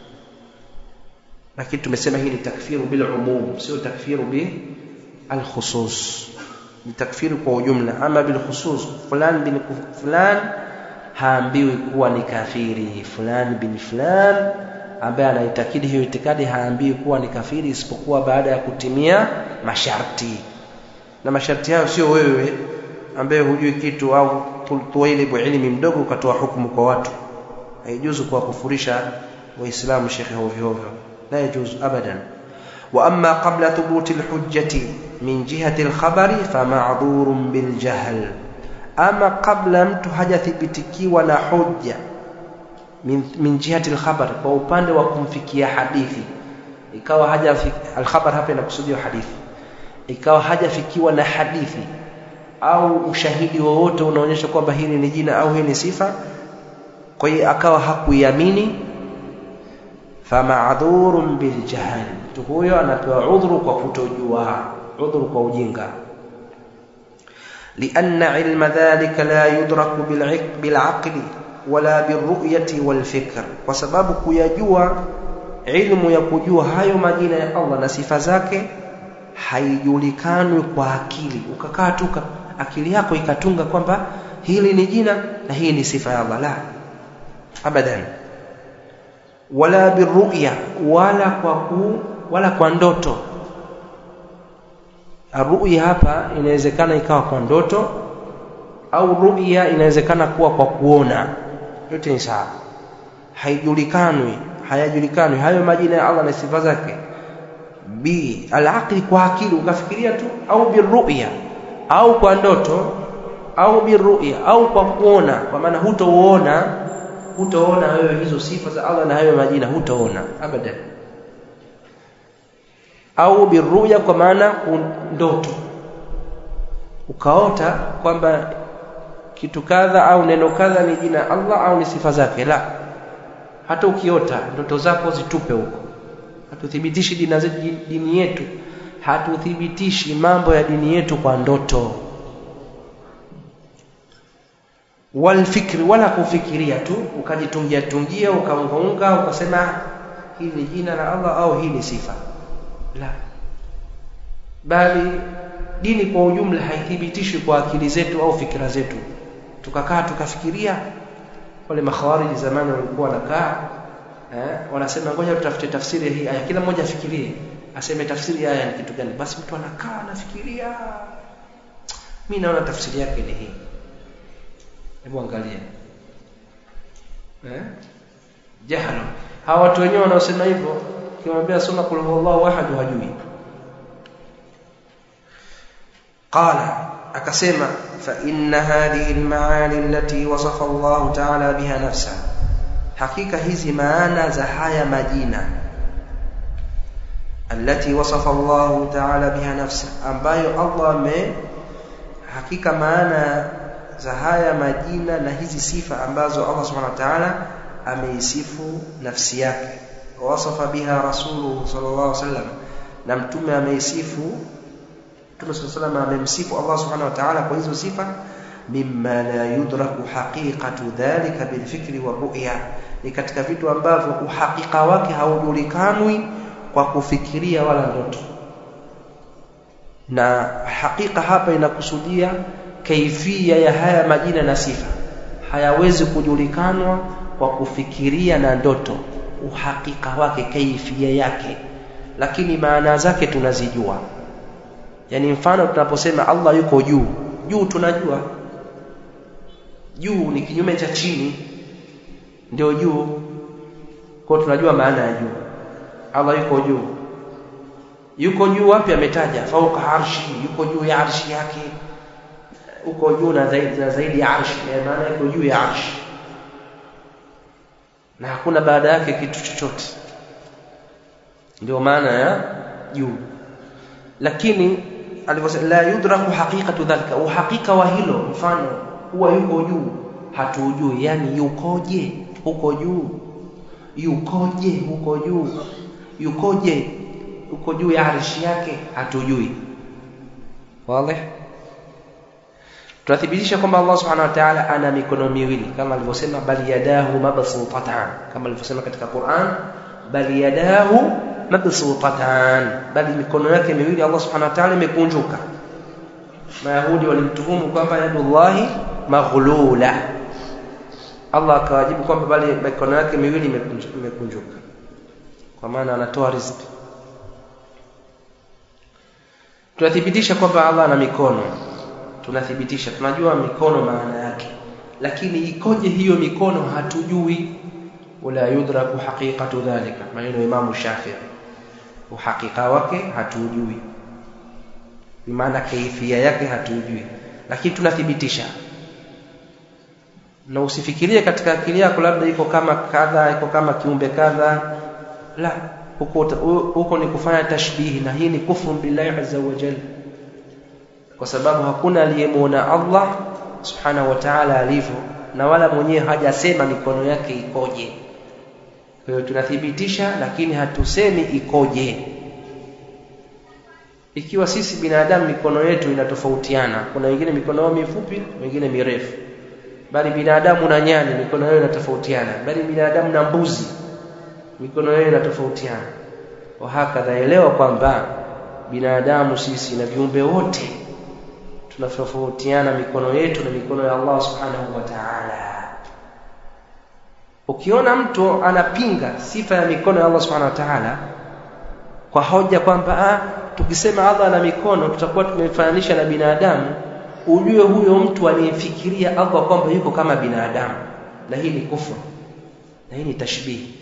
Lakini tumesema hii ni takfiru bil umum, sio takfiru bil khusus, ni takfiru kwa ujumla. Ama bil khusus, fulan bin fulan haambiwi kuwa ni kafiri, fulan bin fulan ambaye anaitakidi hiyo itikadi haambiwi kuwa ni kafiri isipokuwa baada ya kutimia masharti. Na masharti hayo sio wewe ambaye hujui kitu au tuwailibu ilmi mdogo ukatoa hukumu kwa watu. Haijuzu kwa kufurisha waislamu shekhi hovyo hovyo, la yajuzu abadan. wa amma qabla thubuti alhujjati, min jihati al-khabari fama'dhurun bil jahl. Ama kabla mtu hajathibitikiwa na hujja min jihati al-khabar, kwa upande wa kumfikia hadithi, ikawa al-khabar hapa inakusudia hadithi, ikawa hajafikiwa na hadithi au ushahidi wowote unaonyesha kwamba hili ni jina au hili ni sifa, kwa hiyo akawa hakuiamini, fama'dhurun bil jahl, mtu huyo anapewa udhuru kwa kutojua, udhuru kwa ujinga. لأن علم ذلك لا يدرك بالعقل ولا بالرؤية والفكر, kwa sababu kuyajua, ilmu ya kujua hayo majina ya Allah na sifa zake haijulikani kwa akili. Ukakaa tu akili yako ikatunga kwamba hili ni jina na hii ni sifa ya Allah, la abadan. Wala birru'ya, wala kwa ndoto. Ru'ya hapa inawezekana ikawa kwa ndoto, au ru'ya inawezekana kuwa kwa kuona, yote ni sawa. Hayajulikani hayo majina ya Allah na sifa zake bi al-aqli, kwa akili ukafikiria tu, au birru'ya, au kwa ndoto, au birru'ya, au kwa kuona, kwa maana hutoona wewe hizo sifa za Allah na hayo majina, hutoona abadan. Au birru'ya, kwa maana ndoto, ukaota kwamba kitu kadha au neno kadha ni jina Allah au ni sifa zake, la. Hata ukiota, ndoto zako zitupe huko. Hatuthibitishi dini yetu, hatuthibitishi mambo ya dini yetu kwa ndoto. Wal fikri, wala kufikiria tu ukajitungia ukaunga ukasema hili ni jina la Allah au hii ni sifa, la. Bali dini kwa ujumla haithibitishi kwa akili zetu au fikra zetu. Tukakaa tukafikiria, wale makhawariji zamani walikuwa wanakaa wanasema ngoja tutafute tafsiri hii aya, kila mmoja afikirie aseme tafsiri ya aya ni kitu gani. Basi mtu anakaa anafikiria, mimi naona tafsiri yake ni hii. Hebu angalia jahalo. Hawa watu wenyewe wanaosema hivyo, kimwambia soma qul huwallahu ahad, hajui. Qala, akasema fa inna hadhihi al-maani allati wasafa Allah ta'ala biha nafsa, hakika hizi maana za haya majina, allati wasafa Allah ta'ala biha nafsa, ambayo Allah hakika maana za haya majina na hizi sifa ambazo Allah subhanahu wa ta'ala ameisifu nafsi yake, wasafa biha rasuluhu sallallahu alaihi wasallam, na mtume ameisifu, Mtume sallallahu alaihi wasallam amemsifu Allah subhanahu wa ta'ala kwa hizo sifa. Mimma la yudraku haqiqatu dhalika bil fikri wa ru'ya, ni katika vitu ambavyo uhakika wake haujulikanwi kwa kufikiria wala ndoto. Na hakika hapa inakusudia kaifia ya haya majina na sifa, hayawezi kujulikanwa kwa kufikiria na ndoto, uhakika wake, kaifia yake, lakini maana zake tunazijua. Yani mfano tunaposema Allah yuko juu, juu tunajua juu ni kinyume cha chini, ndio juu, kwa tunajua maana ya juu. Allah yuko juu. Yuko juu wapi? Ametaja fauka arshi, yuko juu ya arshi yake, uko juu na zaidi ya arshi, maana yuko juu ya arshi na hakuna baada yake kitu chochote, ndio maana ya juu. Lakini alivyosema la yudraku haqiqatu dhalika, uhakika wa hilo, mfano huwa yuko juu hatujui, yani yukoje huko juu, yukoje huko juu, yukoje huko juu ya arshi yake hatujui. Wazi? Tunathibitisha kwamba Allah subhanahu wa ta'ala ana mikono miwili, kama alivyosema bali yadahu mabsutatan, kama alivyosema katika Qur'an bali yadahu mabsutatan, bali mikono yake miwili Allah subhanahu wa ta'ala imekunjuka. Mayahudi walimtuhumu kwamba yadullahi maghlula, Allah akawajibu kwamba bali mikono yake miwili imekunjuka, kwa maana anatoa riziki. Tunathibitisha kwamba Allah ana mikono, tunathibitisha, tunajua mikono maana yake, lakini ikoje hiyo mikono hatujui. Wala yudraku haqiqatu dhalika, maneno Imam Shafi'i, uhakika wake hatujui. maana kaifia yake hatujui, lakini tunathibitisha. Na usifikirie katika akili yako labda iko kama kadha, iko kama kiumbe kadha. La, huko ni kufanya tashbihi, na hii ni kufru billahi azza wa jalla, kwa sababu hakuna aliyemuona Allah subhanahu wa ta'ala alivyo, na wala mwenyewe hajasema mikono yake ikoje. Kwa hiyo tunathibitisha, lakini hatusemi ikoje. Ikiwa sisi binadamu mikono yetu inatofautiana, kuna wengine mikono yao mifupi, wengine mirefu, bali binadamu na nyani mikono yao inatofautiana, bali binadamu na mbuzi mikono yao inatofautiana. Wa hakadha, elewa kwamba binadamu sisi na viumbe wote tunatofautiana mikono yetu na mikono ya Allah subhanahu wa ta'ala. Ukiona mtu anapinga sifa ya mikono ya Allah subhanahu wa ta'ala kwa hoja kwamba tukisema Allah ana mikono tutakuwa tumemfananisha na binadamu, ujue huyo mtu aliyefikiria Allah kwamba yuko kama binadamu, na hii ni kufuru, na hii ni tashbihi.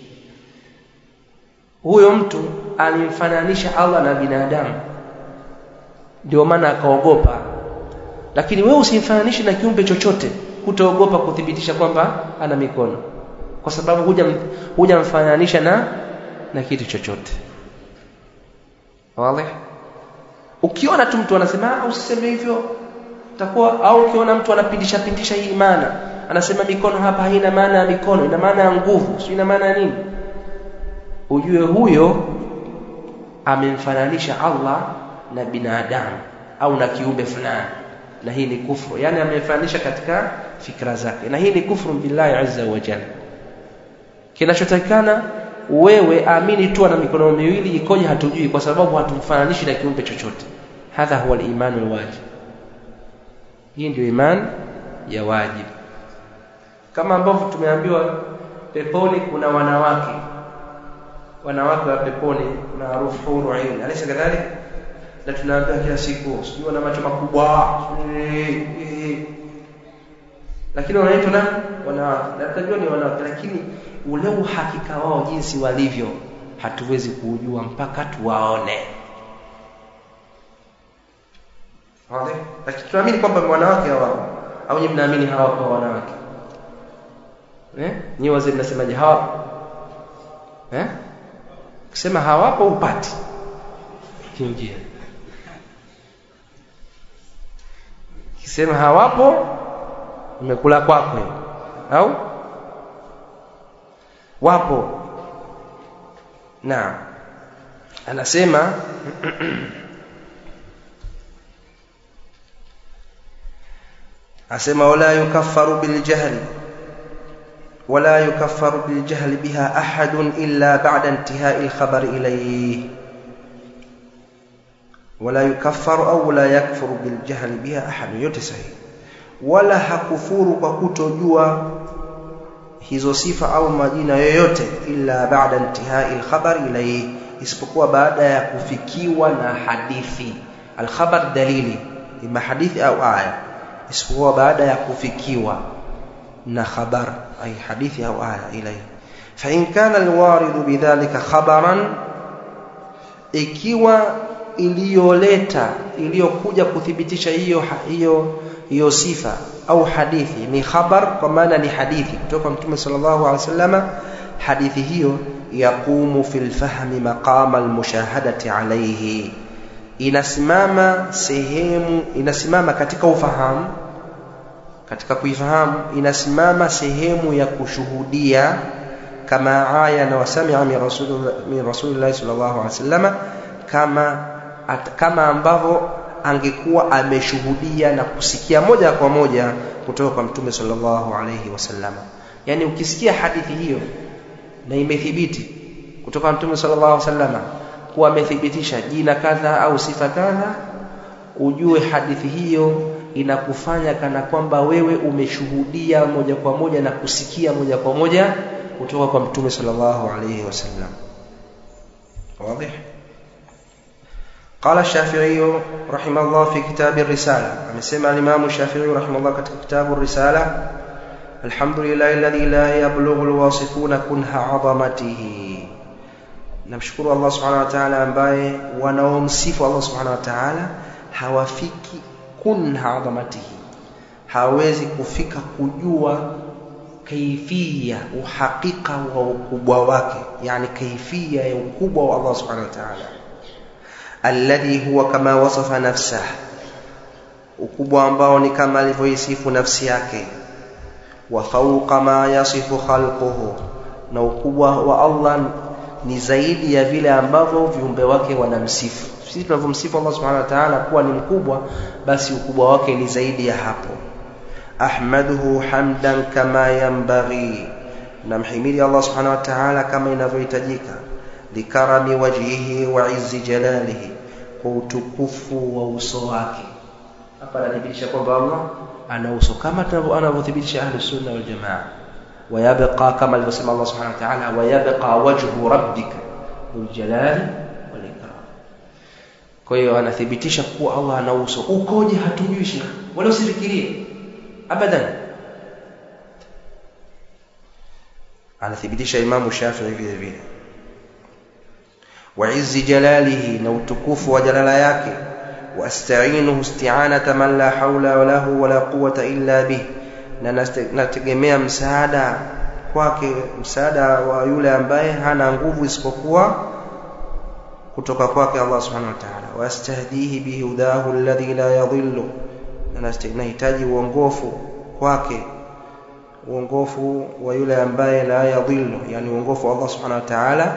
Huyo mtu alimfananisha Allah na binadamu, ndio maana akaogopa. Lakini wewe usimfananishe na kiumbe chochote, hutaogopa kuthibitisha kwamba ana mikono, kwa sababu hujamfananisha na kitu chochote. Wazi? Ukiona tu mtu anasema usiseme hivyo takuwa, au ukiona mtu anapindisha hii maana, anasema mikono hapa haina maana ya mikono, ina maana ya nguvu, sio ina maana ya nini, ujue huyo amemfananisha Allah na binadamu au na kiumbe fulani, na hii ni kufuru. Yani amemfananisha katika fikra zake, na hii ni kufuru billahi azza wa jalla. Kinachotakikana wewe amini tu ana mikono miwili ikoje hatujui, kwa sababu hatumfananishi na kiumbe chochote. Hadha huwa al-iman al-wajib. Hii ndio iman ya wajib. Kama ambavyo tumeambiwa peponi kuna wanawake wa peponi maarufu huru ain, alisa kadhalika, na tunaambiwa kila siku sio wana macho makubwa, lakini wanaitwa na wanawake, na tunajua ni wanawake, lakini ule uhakika wao jinsi walivyo hatuwezi kujua mpaka tuwaone. Wazi? Lakini tunaamini kwamba wanawake hawapo, au nyinyi mnaamini hawapo wanawake? Nyinyi wazee mnasemaje hawapo? Kusema hawapo upati kingia. Kisema hawapo umekula kwako, au wapo. Na anasema wala yukaffaru bil jahl biha ahadun illa ba'da intihai al khabar ilayhi. Wala yukaffaru au la yakfuru bil jahl biha ahad, yote sahihi. Wala hakufuru kwa kutojua hizo sifa au majina yoyote illa ba'da intihai al khabar ilayhi, isipokuwa baada ya kufikiwa na hadithi. Al khabar dalili, ima hadithi au aya, isipokuwa baada ya kufikiwa na khabar ay hadithi au aya ilayhi. Fa in kana al warid bidhalika khabaran, ikiwa iliyokuja kuthibitisha hiyo sifa au hadithi ni khabar, kwa maana ni hadithi kutoka Mtume sallallahu alaihi wasallam, hadithi hiyo yaqumu fil fahmi maqama al mushahadati alayhi, inasimama katika ufahamu, katika kuifahamu inasimama sehemu ya kushuhudia, kama aya na wasami'a min rasulillah sallallahu alaihi wasallam, kama ambavyo angekuwa ameshuhudia na kusikia moja kwa moja kutoka kwa Mtume sallallahu alaihi wasallam. Yani ukisikia hadithi hiyo na imethibiti kutoka kwa Mtume sallallahu alaihi wasallam kuwa amethibitisha jina kadha au sifa kadha, ujue hadithi hiyo inakufanya kana kwamba wewe umeshuhudia moja kwa moja na kusikia moja kwa moja kutoka kwa Mtume sallallahu alaihi wasallam. Wazi? قال الشافعي رحمه الله في كتاب الرسالة، amesema الإمام الشافعي رحمه الله katika kitabu الرسالة: الحمد لله الذي لا يبلغ الواصفون كنه عظمته. Namshukuru Allah subhanahu wa ta'ala ambaye wanaomsifu Allah subhanahu wa ta'ala hawafiki kunha adhamatihi, hawezi kufika kujua kaifia uhakika wa ukubwa wake, yani kaifia ya ukubwa wa Allah subhanahu wa ta'ala. Alladhi huwa kama wasafa nafsah, ukubwa ambao ni kama alivyoisifu nafsi yake. Wa fawqa ma yasifu khalquhu, na ukubwa wa Allah ni zaidi ya vile ambavyo viumbe wake wanamsifu. Sisi tunavyomsifu Allah subhanahu wa ta'ala kuwa ni mkubwa, basi ukubwa wake ni zaidi ya hapo. Ahmaduhu hamdan kama yanbaghi, namhimidi Allah subhanahu wa ta'ala kama inavyohitajika. Likarami wajhihi wa izzi jalalihi, kwa utukufu wa uso wake. Hapa anathibitisha kwamba Allah ana uso kama anavyothibitisha Ahlus Sunna wal Jamaa. Wayabqa, kama alivyosema Allah subhanahu wa ta'ala, wayabqa wajhu rabbika dhul jalali wal ikram. Kwa hiyo anathibitisha kuwa Allah ana uso. Ukoje hatujui Sheikh, wala usifikirie abadan. Anathibitisha Imam Shafi'i vile vile. Wa izzi jalalihi, na utukufu wa jalala yake. Wasta'inuhu isti'anata man la hawla lahu wala quwwata illa bih, na nategemea msaada kwake, msaada wa yule ambaye hana nguvu isipokuwa kutoka kwake Allah subhanahu wa ta'ala. Wastahdihi bihi hudahu alladhi la yadhillu, na nahitaji uongofu kwake, uongofu wa yule ambaye la yadhillu, yani uongofu wa Allah subhanahu wa ta'ala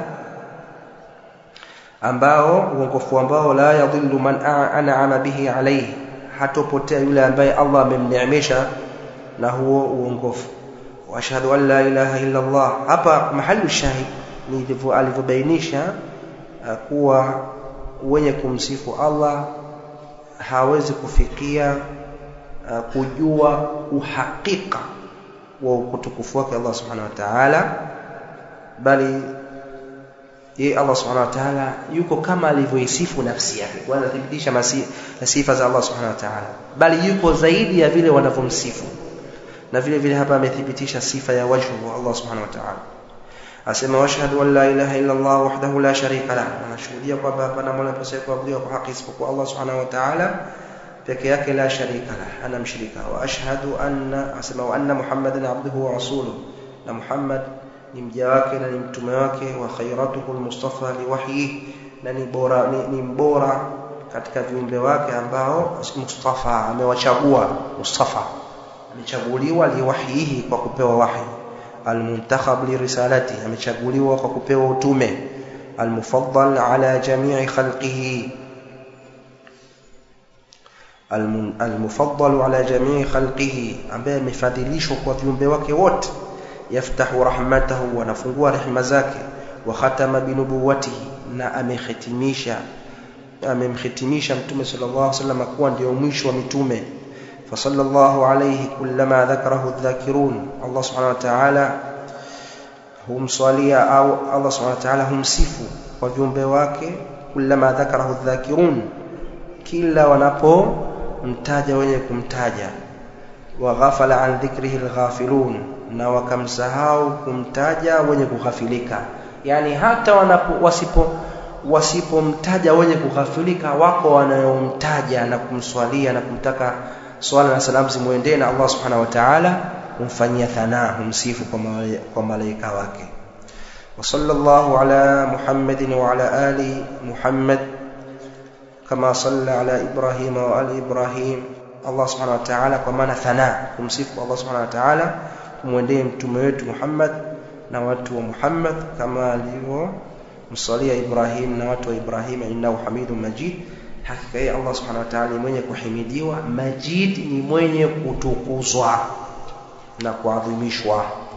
uongofu ambao la yadhillu man an'ama bihi alayhi, hatopotea yule ambaye Allah amemneemesha na huo uongofu. Wa ashhadu an la ilaha illa Allah, hapa mahali shahid ni alivyobainisha kuwa wenye kumsifu Allah hawezi kufikia kujua uhakika wa utukufu wake Allah subhanahu wa ta'ala, bali yeye Allah subhanahu wa ta'ala yuko kama alivyoisifu nafsi yake. Kwanza thibitisha sifa za Allah subhanahu wa ta'ala, bali yuko zaidi ya vile wanavyomsifu. Na vile vile hapa amethibitisha sifa ya wajhu wa Allah subhanahu wa ta'ala. Asema washhadu an la ilaha illa Allah wahdahu la sharika lahu, anashuhudia kwamba hapana mola pasipo kuabudiwa kwa haki isipokuwa Allah subhanahu wa ta'ala peke yake, la sharika lahu, hana mshirika. Wa ashhadu anna Muhammadan abduhu wa rasuluhu, na Muhammad ni mja wake na ni mtume wake. Wa khairatuhu almustafa liwahyi, na ni mbora katika viumbe wake ambao Mustafa amewachagua. Mustafa amechaguliwa liwahyihi, kwa kupewa wahi. Almuntakhab li risalati, amechaguliwa kwa kupewa utume. Almufaddal ala jami'i khalqihi, almufaddal ala jami'i khalqihi, ambaye amefadhilishwa kwa viumbe wake wote. Yaftahu rahmatahu, wa nafungua rehema zake. Wa khatama binubuwatihi, na amemhitimisha mtume sallallahu alaihi wasallam kuwa ndio mwisho wa mitume. فصلى الله عليه كلما ذكره الذاكرون, Allah subhanahu wa ta'ala humswalia, au Allah subhanahu wa ta'ala humsifu kwa viumbe wake. Kullama dhakarahu adh-dhakirun, kila wanapomtaja wenye kumtaja. Wa ghafala an dhikrihi al-ghafilun, na wakamsahau kumtaja wenye kughafilika. Yani hata wasipomtaja wenye kughafilika, wako wanayomtaja na kumswalia na kumtaka swala na salamu zimuendee, na Allah subhanahu wa ta'ala humfanyia thana, humsifu kwa malaika wake. Wa sallallahu ala Muhammadin wa ala ali Muhammad kama salla ala Ibrahim wa ali Ibrahim. Allah subhanahu wa ta'ala kwa maana thana, kumsifu Allah subhanahu wa ta'ala, kumuendee mtume wetu Muhammad na watu wa Muhammad kama alivyomsalia Ibrahim na watu wa Ibrahim. Innahu Hamidum Majid, hakika yeye Allah subhanahu wa ta'ala ni mwenye kuhimidiwa. Majid ni mwenye kutukuzwa na kuadhimishwa.